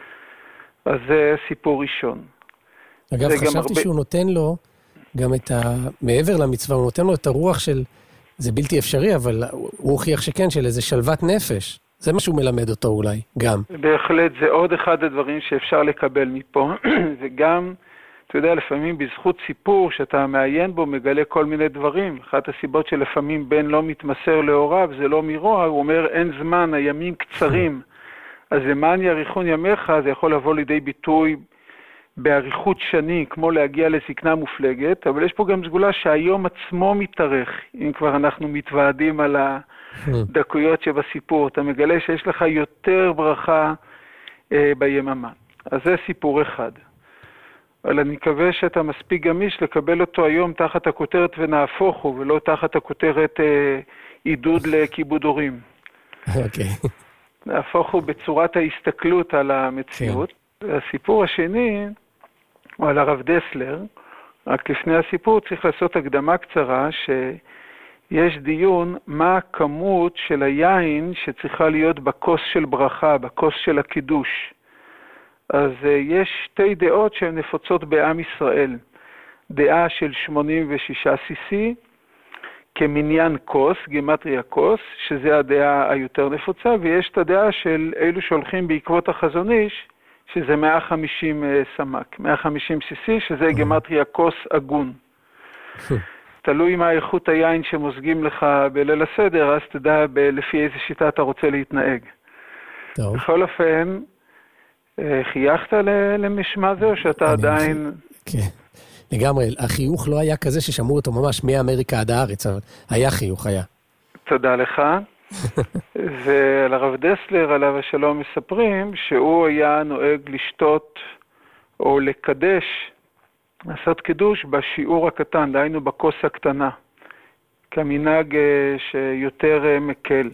אז זה סיפור ראשון. אגב, חשבתי הרבה... שהוא נותן לו גם את ה... מעבר למצווה, הוא נותן לו את הרוח של... זה בלתי אפשרי, אבל הוא הוכיח שכן, של איזה שלוות נפש. זה מה שהוא מלמד אותו אולי, גם. בהחלט, זה עוד אחד הדברים שאפשר לקבל מפה, וגם... אתה יודע, לפעמים בזכות סיפור שאתה מעיין בו מגלה כל מיני דברים. אחת הסיבות שלפעמים בן לא מתמסר להוריו, זה לא מרוע, הוא אומר אין זמן, הימים קצרים. אז למען יאריכון ימיך, זה יכול לבוא לידי ביטוי באריכות שני, כמו להגיע לזקנה מופלגת, אבל יש פה גם סגולה שהיום עצמו מתארך, אם כבר אנחנו מתוועדים על הדקויות שבסיפור. אתה מגלה שיש לך יותר ברכה אה, ביממה. אז זה סיפור אחד. אבל אני מקווה שאתה מספיק גמיש לקבל אותו היום תחת הכותרת ונהפוך הוא, ולא תחת הכותרת אה, עידוד לכיבוד הורים. אוקיי. Okay. נהפוך הוא בצורת ההסתכלות על המציאות. Okay. הסיפור השני הוא על הרב דסלר. רק לפני הסיפור צריך לעשות הקדמה קצרה שיש דיון מה הכמות של היין שצריכה להיות בכוס של ברכה, בכוס של הקידוש. אז uh, יש שתי דעות שהן נפוצות בעם ישראל. דעה של שמונים ושישה סי סי, כמניין כוס, גימטריה כוס, שזה הדעה היותר נפוצה, ויש את הדעה של אלו שהולכים בעקבות החזון איש, שזה מאה וחמישים uh, סמ"ק, מאה וחמישים סי סי, שזה גימטריה כוס אגון. תלוי מה איכות היין שמוזגים לך בליל הסדר, אז תדע ב- לפי איזה שיטה אתה רוצה להתנהג. טוב. בכל אופן, חייכת למשמע זה, או שאתה עדיין... כן, לגמרי. החיוך לא היה כזה ששמעו אותו ממש מאמריקה עד הארץ, אבל היה חיוך, היה. תודה לך. ועל הרב דסלר, עליו השלום, מספרים שהוא היה נוהג לשתות או לקדש, לעשות קידוש בשיעור הקטן, דהיינו בכוס הקטנה, כמנהג שיותר מקל.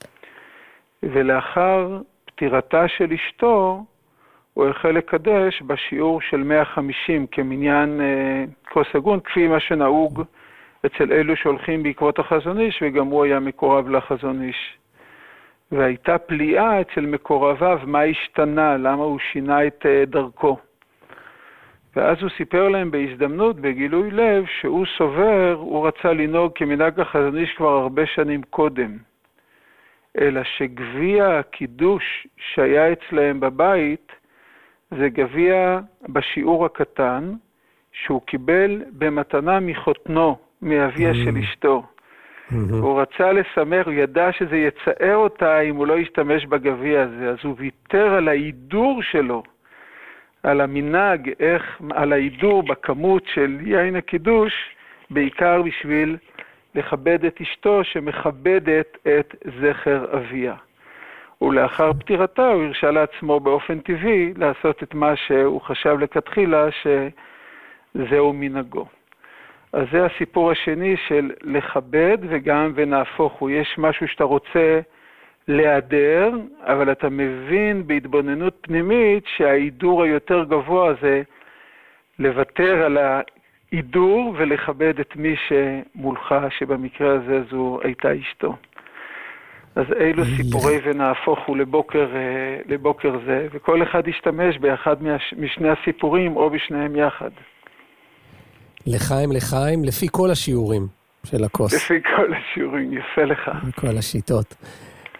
ולאחר פטירתה של אשתו, הוא החל לקדש בשיעור של מאה וחמישים כמניין אה, כוס אגון, כפי מה שנהוג אצל אלו שהולכים בעקבות החזון איש, וגם הוא היה מקורב לחזון איש. והייתה פליאה אצל מקורביו, מה השתנה, למה הוא שינה את אה, דרכו. ואז הוא סיפר להם בהזדמנות, בגילוי לב, שהוא סובר, הוא רצה לנהוג כמנהג החזון איש כבר הרבה שנים קודם. אלא שגביע הקידוש שהיה אצלהם בבית, זה גביע בשיעור הקטן, שהוא קיבל במתנה מחותנו, מאביה mm-hmm. של אשתו. Mm-hmm. הוא רצה לשמח, הוא ידע שזה יצער אותה אם הוא לא ישתמש בגביע הזה, אז הוא ויתר על ההידור שלו, על המנהג, איך, על ההידור בכמות של יין הקידוש, בעיקר בשביל לכבד את אשתו שמכבדת את זכר אביה. ולאחר פטירתה הוא הרשה לעצמו באופן טבעי לעשות את מה שהוא חשב לכתחילה שזהו מנהגו. אז זה הסיפור השני של לכבד וגם ונהפוך הוא. יש משהו שאתה רוצה להיעדר, אבל אתה מבין בהתבוננות פנימית שההידור היותר גבוה זה לוותר על ההידור ולכבד את מי שמולך, שבמקרה הזה זו הייתה אשתו. אז אילו סיפורי ונהפוך הוא לבוקר, לבוקר זה, וכל אחד ישתמש באחד משני הסיפורים או בשניהם יחד. לחיים, לחיים, לפי כל השיעורים של הכוס. לפי כל השיעורים, יפה לך. כל השיטות.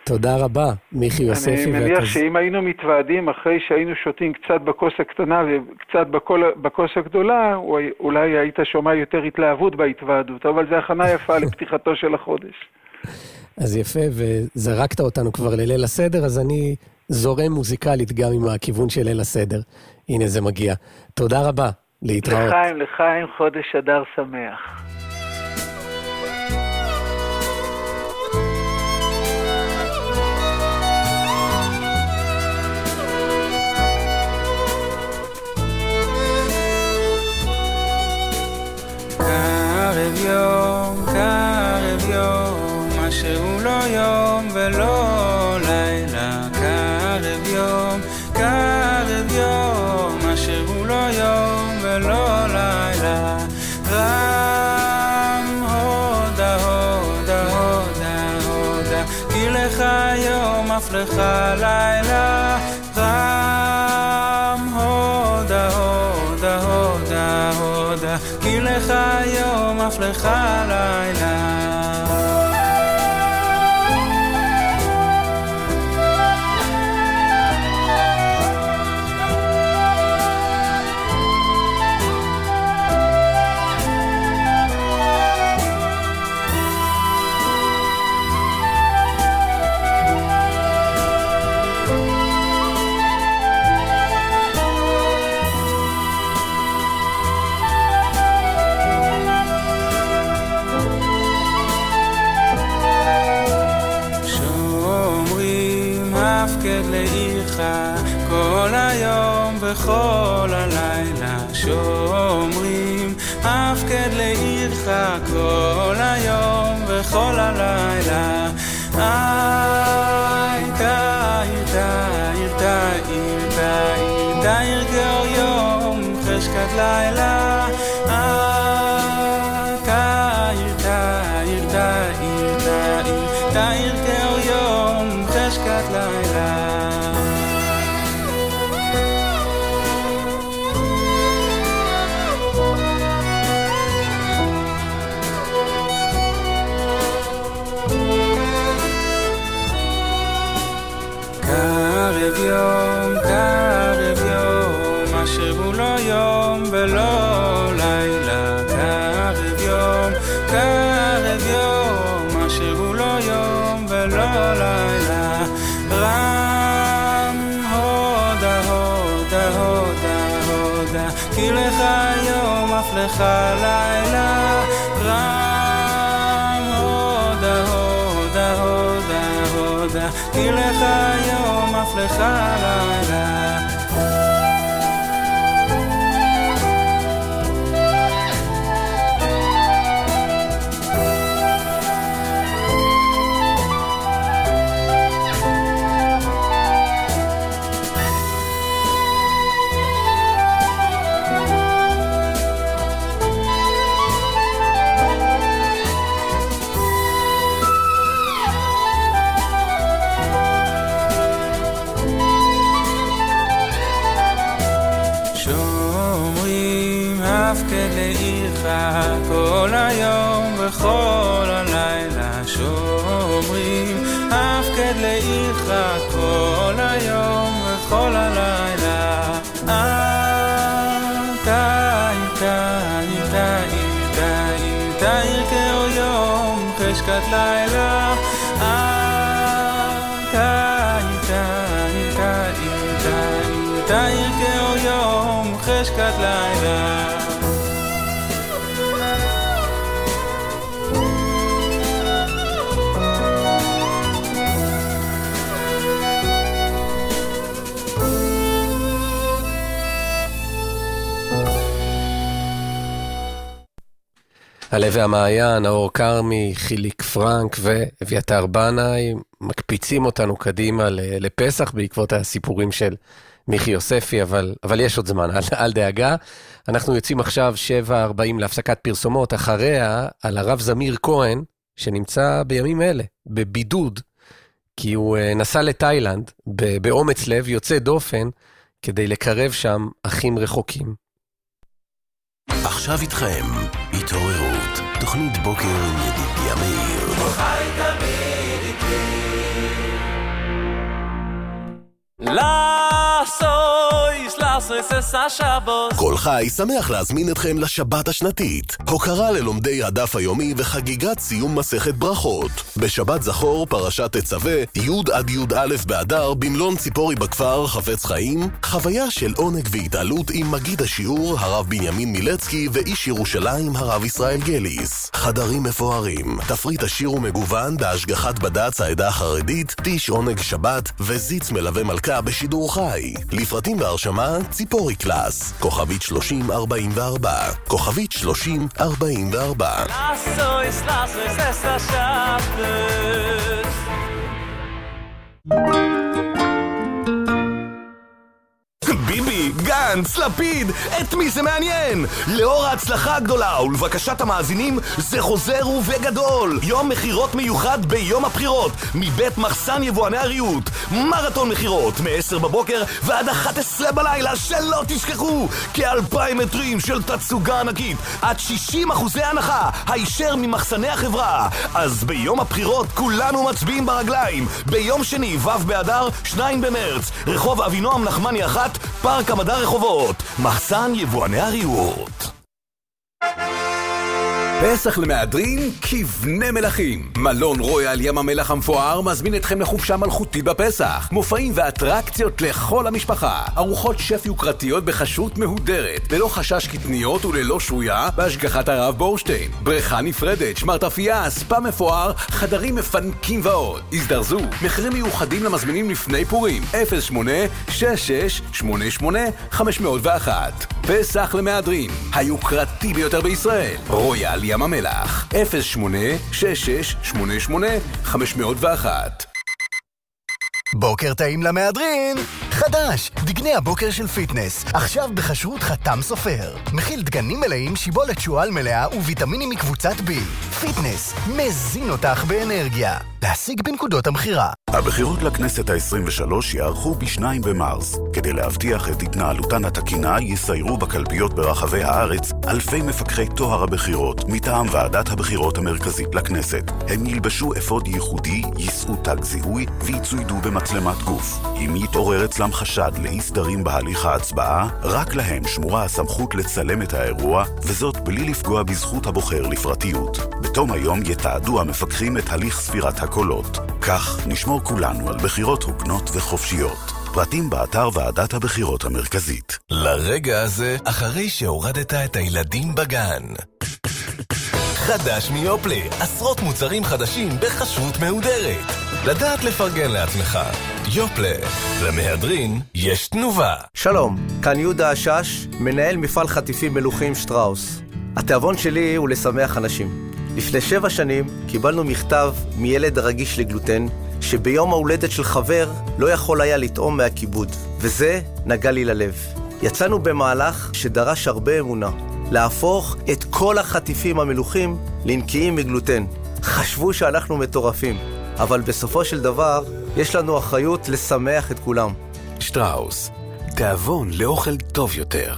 תודה רבה, מיכי יוספי. אני מניח שאם היינו מתוועדים אחרי שהיינו שותים קצת בכוס הקטנה וקצת בכוס הגדולה, אולי היית שומע יותר התלהבות בהתוועדות, אבל זה הכנה יפה לפתיחתו של החודש. אז יפה, וזרקת אותנו כבר לליל הסדר, אז אני זורם מוזיקלית גם עם הכיוון של ליל הסדר. הנה זה מגיע. תודה רבה, להתראות. לחיים, לחיים, חודש אדר שמח. קרב יום, קרב יום, מה שהוא לא יום ולא לילה. קרב יום, קרב יום, מה שהוא לא יום ולא לילה. רם הודה, הודה, הודה, הודה, כי לך יום אף לך לילה. רם הודה, הודה, הודה, הודה, כי לך יום אף לך לילה. כל היום וכל הלילה שומרים הפקד לעירך כל היום וכל הלילה. איי תאיר תאיר תאיר תאיר תאיר כאור יום חשכת לילה. איי תאיר תאיר תאיר תאיר תאיר כאור יום חשכת לילה. קרב יום, קרב יום, אשר הוא לא יום ולא לילה. קרב יום, קרב יום, אשר הוא לא יום ולא לילה. רם הודה, הודה, הודה, הודה, כי לך יום אף לך לילה. רם הודה, הודה, הודה, הודה, כי לך יום אף לך לילה. כל היום וכל הלילה שומרים הפקד לעירך כל היום וכל הלילה. תאיר תאיר תאיר תאיר תאיר כאור יום חשכת לילה. תאיר תאיר תאיר תאיר תאיר כאור יום חשכת לילה. הלב והמעיין, האור קרמי, חיליק פרנק ואביתר בנאי מקפיצים אותנו קדימה לפסח בעקבות הסיפורים של מיכי יוספי, אבל, אבל יש עוד זמן, אל, אל דאגה. אנחנו יוצאים עכשיו שבע ארבעים להפסקת פרסומות, אחריה על הרב זמיר כהן, שנמצא בימים אלה, בבידוד, כי הוא נסע לתאילנד, באומץ לב יוצא דופן, כדי לקרב שם אחים רחוקים. עכשיו איתכם, התעוררות, תוכנית בוקר עם ידידיה מאיר. חי תמיד איתי כל חי שמח להזמין אתכם לשבת השנתית. הוקרה ללומדי הדף היומי וחגיגת סיום מסכת ברכות. בשבת זכור פרשת תצווה, י' עד י"א באדר במלון ציפורי בכפר חפץ חיים, חוויה של עונג והתעלות עם מגיד השיעור הרב בנימין מילצקי ואיש ירושלים הרב ישראל גליס. חדרים מפוארים, תפריט עשיר ומגוון בהשגחת בד"ץ העדה החרדית, טיש עונג שבת וזיץ מלווה מלכה בשידור חי. לפרטים והרשמה ציפורי קלאס, כוכבית שלושים ארבעים וארבע, כוכבית שלושים ארבעים וארבע. Lass uns, lass uns, es ist Schabbat. ביבי, גנץ, לפיד, את מי זה מעניין? לאור ההצלחה הגדולה ולבקשת המאזינים, זה חוזר ובגדול. יום מחירות מיוחד ביום הבחירות, מבית מחסן יבואני הריהוט. מרתון מחירות, מ-עשר בבוקר ועד אחת עשרה בלילה, שלא תשכחו. כאלפיים מטרים של תצוגה ענקית, עד שישים אחוזי הנחה, הישר ממחסני החברה. אז ביום הבחירות כולנו מצביעים ברגליים. ביום שני, ו' באדר, שניים במרץ, רחוב אבינועם נחמני אחת, פארק המדע רחובות, מחסן יבואני הריהוט. פסח למהדרין כבני מלכים. מלון רויאל ים המלח המפואר מזמין אתכם לחופשה מלכותית בפסח. מופעים ואטרקציות לכל המשפחה. ארוחות שף יוקרתיות בחשות מהודרת, ללא חשש קטניות וללא שויה, בהשגחת הרב בורשטיין. בריכה נפרדת, שמרטפייה, ספה מפואר, חדרים מפנקים ועוד. הזדרזו, מחירים מיוחדים למזמינים לפני פורים. אפס שמונה שש שש שמונה שמונה חמש מאות ואחת. פסח למהדרין, היוקרתי ביותר בישראל. רויאל ים המלח, אפס שמונה שש שש שמונה שמונה חמש מאות ואחת. בוקר טעים למהדרין! חדש! דגני הבוקר של פיטנס. עכשיו בחשרות חתם סופר. מכיל דגנים מלאים, שיבולת שועל מלאה וויטמינים מקבוצת בי. פיטנס, מזין אותך באנרגיה. להשיג בנקודות המחירה. הבחירות לכנסת ה-עשרים ושלוש יערכו בשניים במרס. כדי להבטיח את התנהלותן התקינה, יסיירו בקלפיות ברחבי הארץ אלפי מפקחי טוהר הבחירות מטעם ועדת הבחירות המרכזית לכנסת. הם ילבשו אפוד ייחודי, יישאו תג זיהוי ויצוידו במצלמת גוף. אם יתעורר אצלם חשד לאי סדרים בהליך ההצבעה, רק להם שמורה הסמכות לצלם את האירוע, וזאת בלי לפגוע בזכות הבוחר לפרטיות. בתום היום יתעדו המפקחים את הליך ספירת הקולות. כך נשמור כולנו על בחירות הוגנות וחופשיות. פרטים באתר ועדת הבחירות המרכזית. לרגע הזה, אחרי שהורדת את הילדים בגן. חדש מיופלה, עשרות מוצרים חדשים בחשבות מהודרת. לדעת לפרגן לעצמך. יופלה, למהדרין יש תנובה. שלום, כאן יהודה השש, מנהל מפעל חטיפים מלוכים שטראוס. התיאבון שלי הוא לשמח אנשים. לפני שבע שנים קיבלנו מכתב מילד רגיש לגלוטן, שביום ההולדת של חבר לא יכול היה לטעום מהכיבוד, וזה נגע לי ללב. יצאנו במהלך שדרש הרבה אמונה, להפוך את כל החטיפים המלוכים לנקיים מגלוטן. חשבו שאנחנו מטורפים, אבל בסופו של דבר יש לנו אחריות לשמח את כולם. שטראוס, תיאבון לאוכל טוב יותר.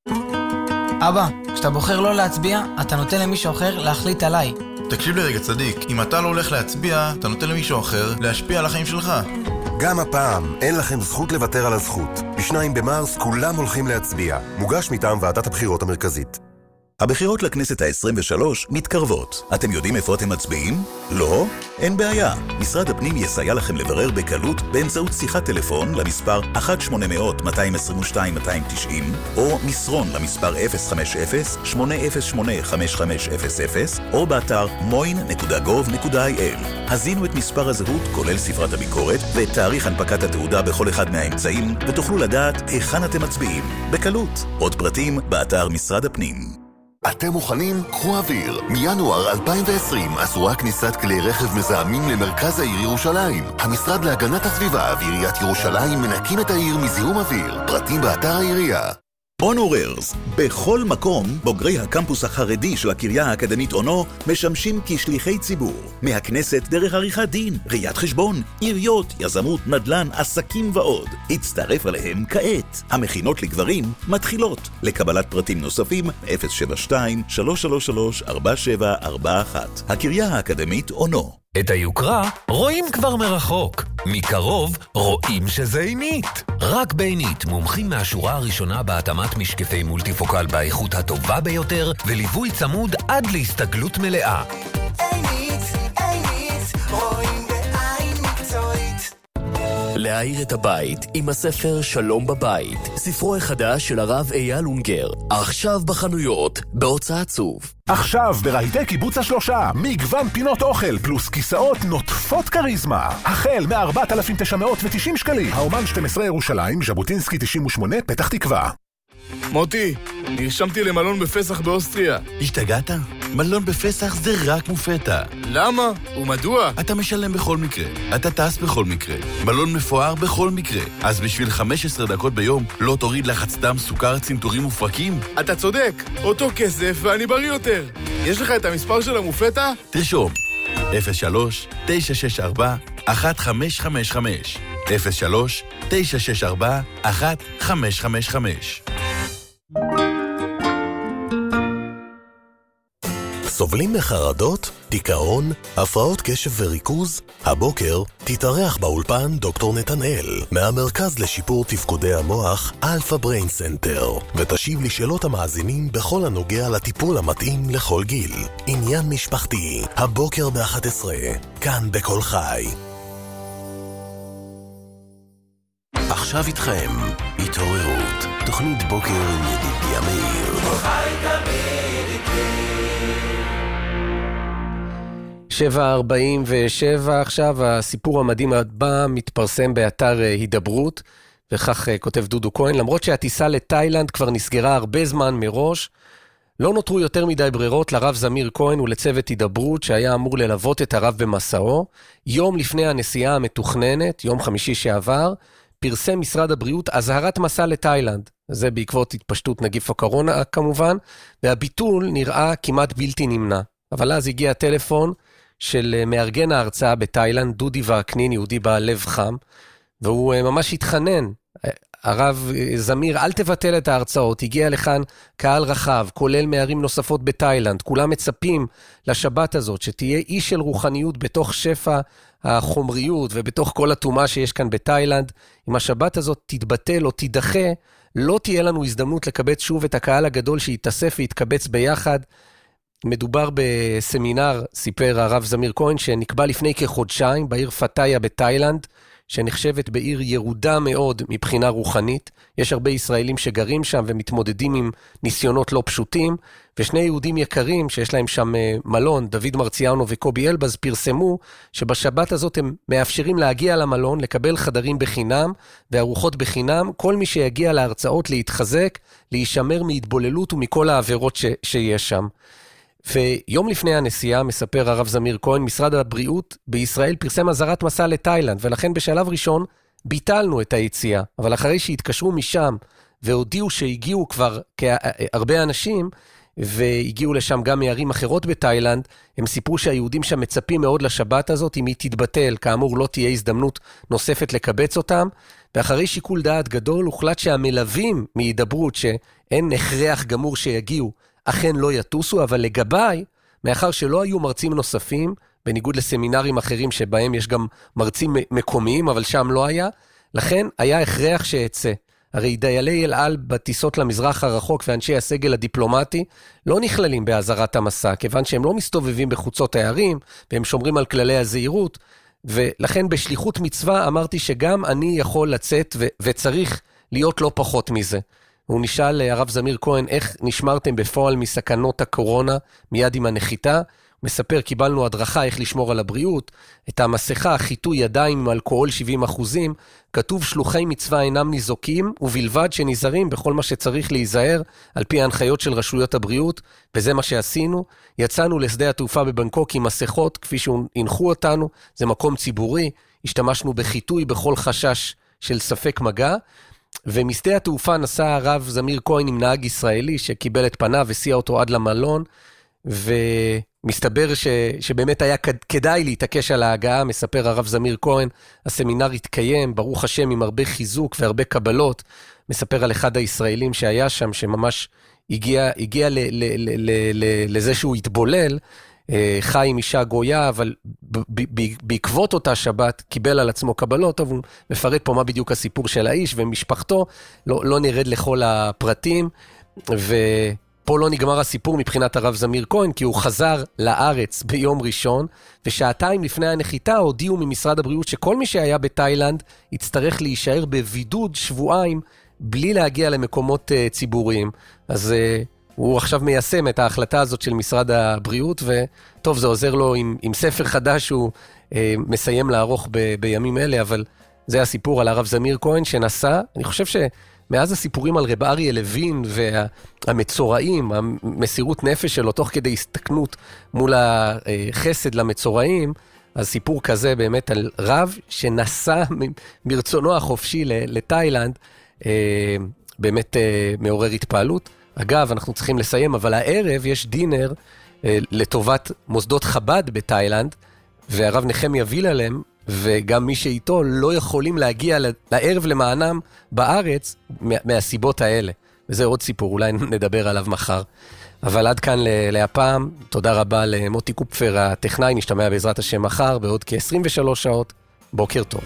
אבא, כשאתה בוחר לא להצביע, אתה נותן למישהו אחר להחליט עליי. תקשיב לי רגע צדיק, אם אתה לא הולך להצביע, אתה נותן למישהו אחר להשפיע על החיים שלך. גם הפעם אין לכם זכות לוותר על הזכות. בשניים במרס כולם הולכים להצביע. מוגש מטעם ועדת הבחירות המרכזית. הבחירות לכנסת ה-עשרים ושלוש מתקרבות. אתם יודעים איפה אתם מצביעים? לא? אין בעיה. משרד הפנים יסייע לכם לברר בקלות באמצעות שיחת טלפון למספר אחת שמונה אפס אפס שתיים עשרים ושתיים מאתיים תשעים או מסרון למספר אפס חמש אפס שמונה אפס שמונה חמש חמש אפס אפס או באתר moin נקודה gov נקודה איי אל. הזינו את מספר הזהות כולל ספרת הביקורת ואת תאריך הנפקת התעודה בכל אחד מהאמצעים ותוכלו לדעת היכן אתם מצביעים. בקלות. עוד פרטים באתר משרד הפנים. אתם מוכנים? קחו אוויר. מינואר אלפיים ועשרים אסורה כניסת כלי רכב מזהמים למרכז העיר ירושלים. המשרד להגנת הסביבה ועיריית ירושלים מנקים את העיר מזיהום אוויר. פרטים באתר העירייה. אונוררס, בכל מקום בוגרי הקמפוס החרדי של הקריה האקדמית אונו משמשים כשליחי ציבור. מהכנסת דרך עריכת דין, ראיית חשבון, עיריות, יזמות, נדל"ן, עסקים ועוד. הצטרף עליהם כעת. המכינות לגברים מתחילות. לקבלת פרטים נוספים אפס שבע שתיים שלוש שלוש שלוש ארבע שבע ארבע אחת. הקריה האקדמית אונו. את היוקרה רואים כבר מרחוק. מקרוב רואים שזה עינית. רק בעינית מומחים מהשורה הראשונה בהתאמת משקפי מולטיפוקל באיכות הטובה ביותר, וליווי צמוד עד להסתגלות מלאה. עינית, עינית, רואים בעין מקצועית. להאיר את הבית עם הספר שלום בבית, ספרו החדש של הרב אייל אונגר, עכשיו בחנויות, בהוצאת צוף. עכשיו ברהיטי קיבוץ השלושה, מגוון פינות אוכל פלוס כיסאות נוטפות קריזמה. החל מ-ארבעת אלפים תשע מאות ותשעים שקלים. האומן שתים עשרה ירושלים, ז'בוטינסקי תשעים ושמונה, פתח תקווה. מוטי, נרשמתי למלון בפסח באוסטריה. השתגעת? מלון בפסח זה רק מופתע. למה? ומדוע? אתה משלם בכל מקרה, אתה טס בכל מקרה, מלון מפואר בכל מקרה. אז בשביל חמש עשרה דקות ביום לא תוריד לחץ דם, סוכר, צנתורים ופרקים? אתה צודק, אותו כסף ואני בריא יותר. יש לך את המספר של המופתע? תרשום אפס שלוש תשע שש ארבע אחת חמש חמש חמש אפס שלוש תשע שש ארבע אחת חמש חמש חמש. סובלים מחרדות, דיכאון, הפרעות קשב וריכוז? הבוקר תתארח באולפן דוקטור נתנאל מהמרכז לשיפור תפקודי המוח אלפא בריין סנטר, ותשיב לשאלות המאזינים בכל הנוגע לטיפול המתאים לכל גיל. עניין משפחתי, הבוקר ב-אחת עשרה, כאן בכל חי. עכשיו איתכם, התעוררות, תוכנית בוקר עם ידידיה מאיר. חי תמיד איתי. שבע ארבעים ושבע, עכשיו הסיפור המדהים הבא מתפרסם באתר הידברות, וכך כותב דודו כהן, למרות שהטיסה לתאילנד כבר נסגרה הרבה זמן מראש, לא נותרו יותר מדי ברירות לרב זמיר כהן ולצוות הידברות שהיה אמור ללוות את הרב במסעו. יום לפני הנסיעה המתוכננת, יום חמישי שעבר, פרסם משרד הבריאות הזהרת מסע לתאילנד. זה בעקבות התפשטות נגיף הקורונה כמובן, והביטול נראה כמעט בלתי נמנע. אבל אז הגיע הטלפון של מארגן ההרצאה בתאילנד, דודי וקנין, יהודי בעל לב חם, והוא ממש התחנן, הרב זמיר, אל תבטל את ההרצאות, הגיע לכאן קהל רחב, כולל מערים נוספות בתאילנד, כולם מצפים לשבת הזאת, שתהיה איש של רוחניות בתוך שפע החומריות, ובתוך כל התאומה שיש כאן בתאילנד. אם השבת הזאת תתבטל או תידחה, לא תהיה לנו הזדמנות לקבץ שוב את הקהל הגדול שיתאסף ויתקבץ ביחד. מדובר בסמינר, סיפר הרב זמיר כהן, שנקבע לפני כחודשיים בעיר פתאיה בתאילנד, שנחשבת בעיר ירודה מאוד מבחינה רוחנית. יש הרבה ישראלים שגרים שם ומתמודדים עם ניסיונות לא פשוטים, ושני יהודים יקרים שיש להם שם מלון, דוד מרציאנו וקובי אלבז, פרסמו שבשבת הזאת הם מאפשרים להגיע למלון, לקבל חדרים בחינם וארוחות בחינם, כל מי שיגיע להרצאות להתחזק, להישמר מהתבוללות ומכל העבירות ש- שיש שם. ויום לפני הנסיעה, מספר הרב זמיר כהן, משרד הבריאות בישראל פרסם הזהרת מסע לתאילנד, ולכן בשלב ראשון ביטלנו את היציאה. אבל אחרי שהתקשרו משם והודיעו שהגיעו כבר הרבה אנשים, והגיעו לשם גם מערים אחרות בתאילנד, הם סיפרו שהיהודים שם מצפים מאוד לשבת הזאת, אם היא תתבטל, כאמור לא תהיה הזדמנות נוספת לקבץ אותם, ואחרי שיקול דעת גדול הוחלט שהמלווים מהידברות שאין הכרח גמור שיגיעו, אכן לא יטוסו, אבל לגביי, מאחר שלא היו מרצים נוספים, בניגוד לסמינרים אחרים שבהם יש גם מרצים מקומיים, אבל שם לא היה, לכן היה הכרח שיצא. הרי דיילי אל על בטיסות למזרח הרחוק ואנשי הסגל הדיפלומטי לא נכללים בהזהרת המסע, כיוון שהם לא מסתובבים בחוצות הערים, והם שומרים על כללי הזהירות, ולכן בשליחות מצווה אמרתי שגם אני יכול לצאת ו- וצריך להיות לא פחות מזה. הוא נשאל הרב זמיר כהן, איך נשמרתם בפועל מסכנות הקורונה מיד עם הנחיתה? הוא מספר, קיבלנו הדרכה איך לשמור על הבריאות, את המסכה, חיטוי ידיים עם אלכוהול שבעים אחוזים, כתוב שלוחי מצווה אינם ניזוקים, ובלבד שנזהרים בכל מה שצריך להיזהר, על פי ההנחיות של רשויות הבריאות, וזה מה שעשינו. יצאנו לשדה התעופה בבנקוק עם מסכות, כפי שהנחו אותנו, זה מקום ציבורי, השתמשנו בחיטוי בכל חשש של ספק מגע, ומשדה התעופה נסע הרב זמיר כהן עם נהג ישראלי שקיבל את פניו וסיע אותו עד למלון, ומסתבר ש, שבאמת היה כדאי להתעקש על ההגעה. מספר הרב זמיר כהן, הסמינר התקיים, ברוך השם, עם הרבה חיזוק והרבה קבלות. מספר על אחד הישראלים שהיה שם, שממש הגיע, הגיע ל, ל, ל, ל, ל, לזה שהוא התבולל, חי עם אישה גויה, אבל בעקבות אותה שבת קיבל על עצמו קבלות, טוב, הוא מפרט פה מה בדיוק הסיפור של האיש ומשפחתו, לא, לא נרד לכל הפרטים, ופה לא נגמר הסיפור מבחינת הרב זמיר כהן, כי הוא חזר לארץ ביום ראשון, ושעתיים לפני הנחיתה הודיעו ממשרד הבריאות שכל מי שהיה בתאילנד יצטרך להישאר בבידוד שבועיים, בלי להגיע למקומות uh, ציבוריים. אז uh, הוא עכשיו מיישם את ההחלטה הזאת של משרד הבריאות, וטוב, זה עוזר לו עם, עם ספר חדש שהוא uh, מסיים לערוך ב, בימים אלה, אבל זה הסיפור על הרב זמיר כהן שנסע. אני חושב שמאז הסיפורים על רב אריה לוין והמצורעים, המסירות נפש שלו תוך כדי הסתכנות מול החסד למצורעים, אז סיפור כזה באמת על רב שנסע מרצונו החופשי לתאילנד, באמת מעורר התפעלות. אגב, אנחנו צריכים לסיים, אבל הערב יש דינר לטובת מוסדות חב"ד בתאילנד, והרב נחמיה וילהלם, וגם מי שאיתו לא יכולים להגיע לערב למענם בארץ מהסיבות האלה. וזה עוד סיפור, אולי נדבר עליו מחר. אבל עד כאן להפעם, תודה רבה למוטי קופפר הטכנאי, נשתמע בעזרת השם מחר, בעוד כ-עשרים ושלוש שעות. בוקר טוב.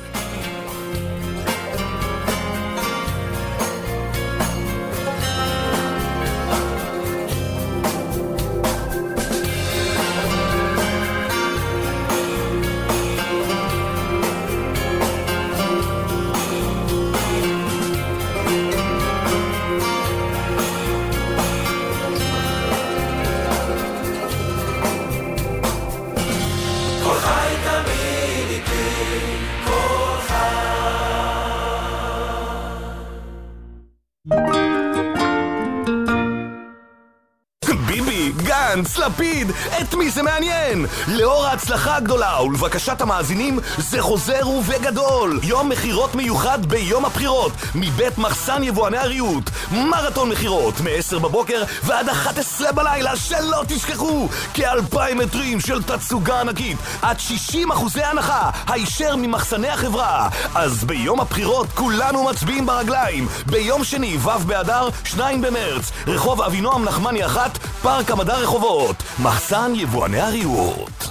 לפיד, את מי זה מעניין? לאור ההצלחה הגדולה ולבקשת המאזינים, זה חוזר ובגדול. יום מחירות מיוחד ביום הבחירות, מבית מחסן יבואני הריהוט. מרתון מחירות, מ-עשר בבוקר ועד אחת עשרה בלילה, שלא תשכחו. כאלפיים מטרים של תצוגה ענקית, עד שישים אחוזי הנחה, הישר ממחסני החברה. אז ביום הבחירות כולנו מצביעים ברגליים. ביום שני, ו' באדר, שניים במרץ, רחוב אבינועם נחמני אחת, פארק המדע רחובות. מחסן יבואני הריהוט.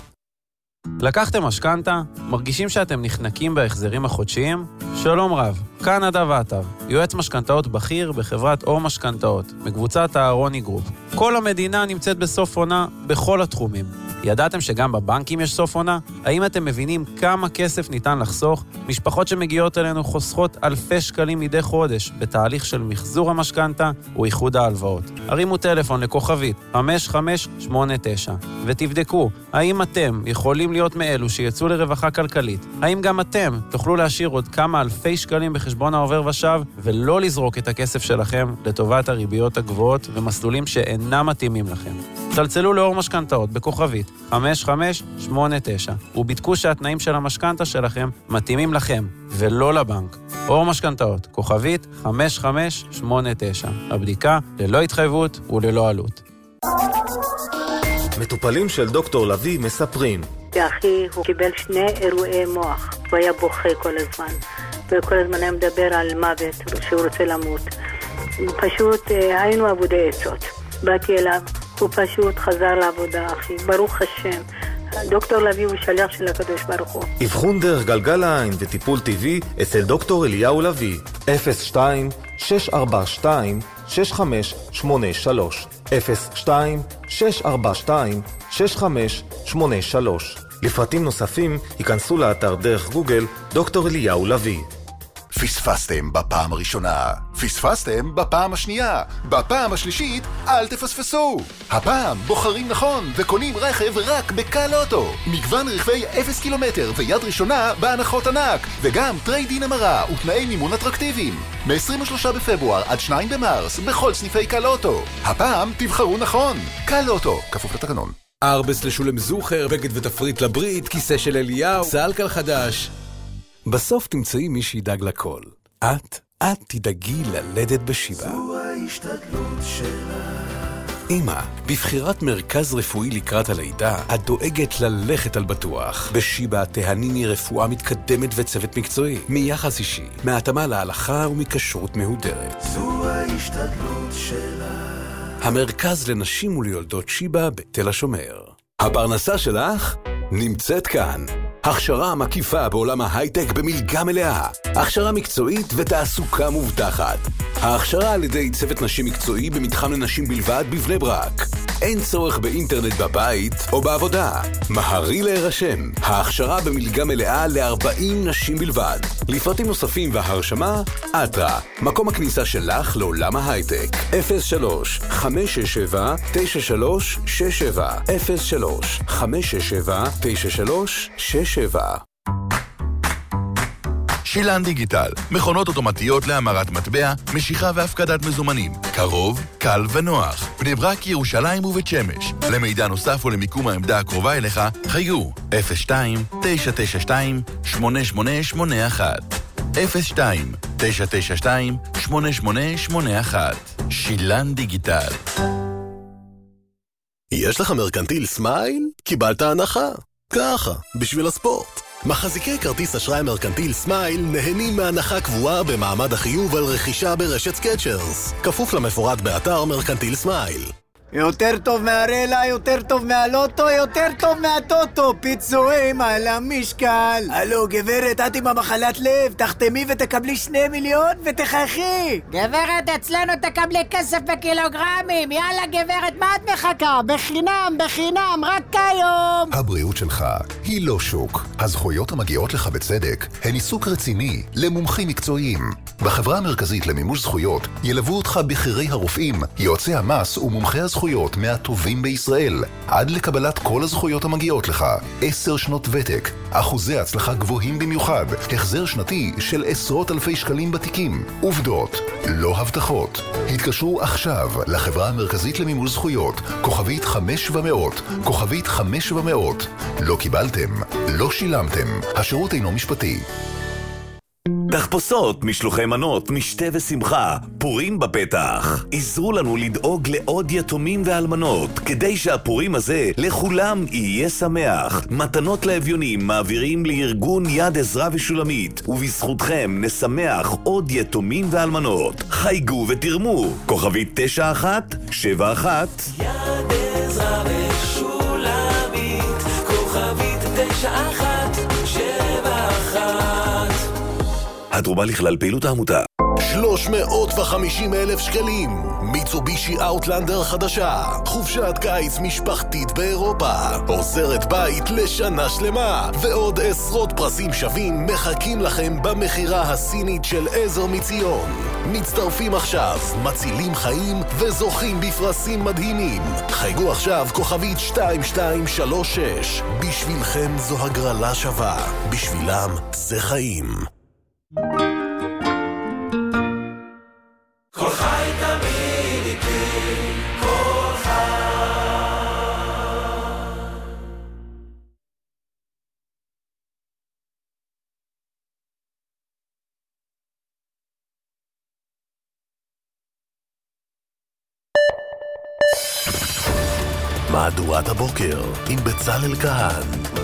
לקחתם משכנתה? מרגישים שאתם נחנקים בהחזרים החודשיים? שלום רב, כאן נדב עטר, יועץ משכנתאות בכיר בחברת אור משכנתאות, מקבוצת הארוני גרופ. כל המדינה נמצאת בסוף עונה בכל התחומים. ידעתם שגם בבנקים יש סוף עונה? האם אתם מבינים כמה כסף ניתן לחסוך? משפחות שמגיעות אלינו חוסכות אלפי שקלים מדי חודש בתהליך של מחזור המשכנתה ואיחוד ההלוואות. הרימו טלפון לכוכבית חמש חמש שמונה תשע ותבדקו האם אתם יכולים להיות מאלו שיצאו לרווחה כלכלית. האם גם אתם תוכלו להשאיר עוד כמה אלפי שקלים בחשבון העובר ושב ולא לזרוק את הכסף שלכם לטובת הריביות הגבוהות ומסלולים שאינם מתאימים לכם. צלצלו לאור משכנתאות בכוכבית חמש חמש שמונה תשע ובדקו שהתנאים של המשכנתה שלכם מתאימים לכם ולא לבנק. אור משכנתאות, כוכבית חמש חמש שמונה תשע. הבדיקה ללא התחייבות וללא עלות. מטופלים של דוקטור לוי מספרים. ואחי, הוא קיבל שני אירועי מוח. הוא היה בוכה כל הזמן. וכל הזמן היה מדבר על מוות, שהוא רוצה למות. פשוט היינו עבודי עצות. באתי אליו. הוא פשוט חזר לעבודה, אחי. ברוך השם. דוקטור לוי הוא שליח של הקדוש ברוך הוא. אבחון דרך גלגל העין וטיפול טבעי אצל דוקטור אליהו לוי. אפס שתיים שש ארבע שתיים שש חמש שמונה שלוש אפס שתיים שש ארבע שתיים שש חמש שמונה שלוש. לפרטים נוספים ייכנסו לאתר דרך גוגל דוקטור אליהו לוי. פספסתם בפעם הראשונה, פספסתם בפעם השנייה, בפעם השלישית אל תפספסו. הפעם בוחרים נכון וקונים רכב רק בקל אוטו. מגוון רכבי אפס קילומטר ויד ראשונה בהנחות ענק, וגם טרייד-אין המרה ותנאי מימון אטרקטיביים. מ-עשרים ושלושה בפברואר עד שניים במרס בכל סניפי קל אוטו. הפעם תבחרו נכון. קל אוטו, כפוף לתקנון. ארבס לשולם זוכר, בגד ותפריט לברית, כיסא של אליהו, סלקל חדש. בסוף תמצאי מי שידאג לכל. את, את תדאגי ללדת בשיבה. זו ההשתדלות שלה. אמא, בבחירת מרכז רפואי לקראת הלידה, את דואגת ללכת על בטוח. בשיבה תהניני רפואה מתקדמת וצוות מקצועי, מיחס אישי, מהתאמה להלכה ומקשרות מהודרת. זו ההשתדלות שלה. המרכז לנשים וליולדות שיבה בתל השומר. הפרנסה שלך נמצאת כאן. הכשרה מקיפה בעולם ההייטק במלגה מלאה. הכשרה מקצועית ותעסוקה מובטחת. ההכשרה על ידי צוות נשים מקצועי במתחם לנשים בלבד בבני ברק. אין צורך באינטרנט בבית או בעבודה. מהרי להירשם. ההכשרה במלגה מלאה ל-ארבעים נשים בלבד. לפרטים נוספים והרשמה, אטרה. מקום הכניסה שלך לעולם ההייטק. אפס שלוש חמש שש שבע תשע שלוש שש שבע אפס שלוש חמש שש שבע תשע שלוש שש שבע. שילן דיגיטל, מכונות אוטומטיות להמרת מטבע, משיכה והפקדת מזומנים. קרוב, קל ונוח. בני ברק, ירושלים ובית שמש. למידע נוסף ולמיקום העמדה הקרובה אליך, חייגו אפס שתיים תשע תשע שתיים שמונה שמונה שמונה אחת אפס שתיים תשע תשע שתיים שמונה שמונה שמונה אחת. שילן דיגיטל. יש לך מרקנטיל סמייל? קיבלת הנחה. ככה, בשביל הספורט. מחזיקי כרטיס אשראי מרקנטיל סמייל נהנים מהנחה קבועה במעמד החיוב על רכישה ברשת סקצ'רס. כפוף למפורט באתר מרקנטיל סמייל. יותר טוב מהרלה, יותר טוב מהלוטו, יותר טוב מהטוטו. פיצויים על המשקל. הלו גברת, את עם המחלת לב, תחתמי ותקבלי שני מיליון ותחייכי. גברת, אצלנו תקבלי כסף בקילוגרמים. יאללה גברת, מה את מחכה? בחינם, בחינם, רק היום. הבריאות שלך היא לא שוק. הזכויות המגיעות לך בצדק הן עיסוק רציני למומחים מקצועיים. בחברה המרכזית למימוש זכויות ילוו אותך בחירי הרופאים, יועצי המס ומומחי הזכויות מהטובים בישראל, עד לקבלת כל הזכויות המגיעות לך. עשר שנות ותק, אחוזי הצלחה גבוהים במיוחד, החזר שנתי של עשרות אלפי שקלים בתיקים. עובדות, לא הבטחות. התקשרו עכשיו לחברה המרכזית למימוש זכויות, כוכבית חמש ומאות, כוכבית חמש ומאות. לא קיבלתם, לא שילמתם. השירות אינו משפטי. תחפושות, משלוחי מנות, משתה ושמחה, פורים בפתח. עזרו לנו לדאוג לעוד יתומים ואלמנות, כדי שהפורים הזה לכולם יהיה שמח. מתנות לאביונים מעבירים לארגון יד עזרא ושולמית, ובזכותכם נשמח עוד יתומים ואלמנות. חייגו ותרמו, כוכבית תשע אחת שבע אחת. יד עזרא ושולמית, כוכבית תשע אחת שבע אחת. התרומה לכלל פעילות העמותה. שלוש מאות וחמישים אלף שקלים. מיצובישי אאוטלנדר חדשה. חופשת קיץ משפחתית באירופה. עוזרת בית לשנה שלמה. ועוד עשרות פרסים שווים מחכים לכם במחירה הסינית של עזר מציון. מצטרפים עכשיו, מצילים חיים וזוכים בפרסים מדהימים. חייגו עכשיו כוכבית שתיים שתיים שלוש שש. בשבילכם זו הגרלה שווה. בשבילם זה חיים. כל חי תמיד איתי, כל חי. מהדורת הבוקר עם בצלאל כהן.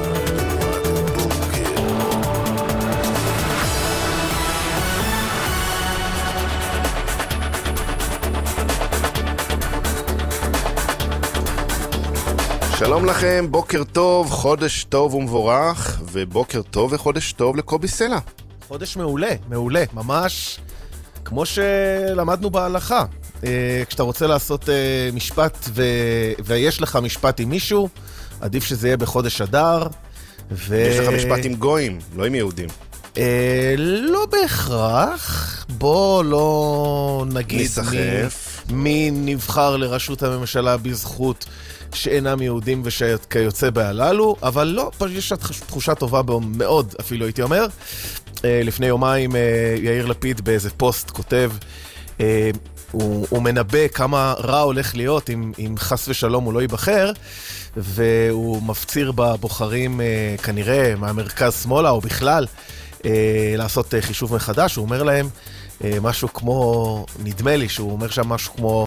שלום לכם, בוקר טוב, חודש טוב ומבורך, ובוקר טוב וחודש טוב לקובי סלע. חודש מעולה, מעולה, ממש כמו שלמדנו בהלכה. כשאתה רוצה לעשות משפט ו... ויש לך משפט עם מישהו, עדיף שזה יהיה בחודש אדר. ו... יש לך משפט עם גויים, לא עם יהודים. לא בהכרח, בוא לא נגיד מי, מי נבחר לראשות הממשלה בזכות שאינם יהודים וכיוצא בהללו, אבל לא, יש תחושה טובה מאוד, אפילו הייתי אומר. לפני יומיים יאיר לפיד באיזה פוסט כותב, הוא, הוא מנבא כמה רע הולך להיות אם, אם חס ושלום הוא לא ייבחר, והוא מפציר בבוחרים כנראה מהמרכז שמאלה או בכלל לעשות חישוב מחדש. הוא אומר להם משהו כמו, נדמה לי שהוא אומר שם משהו כמו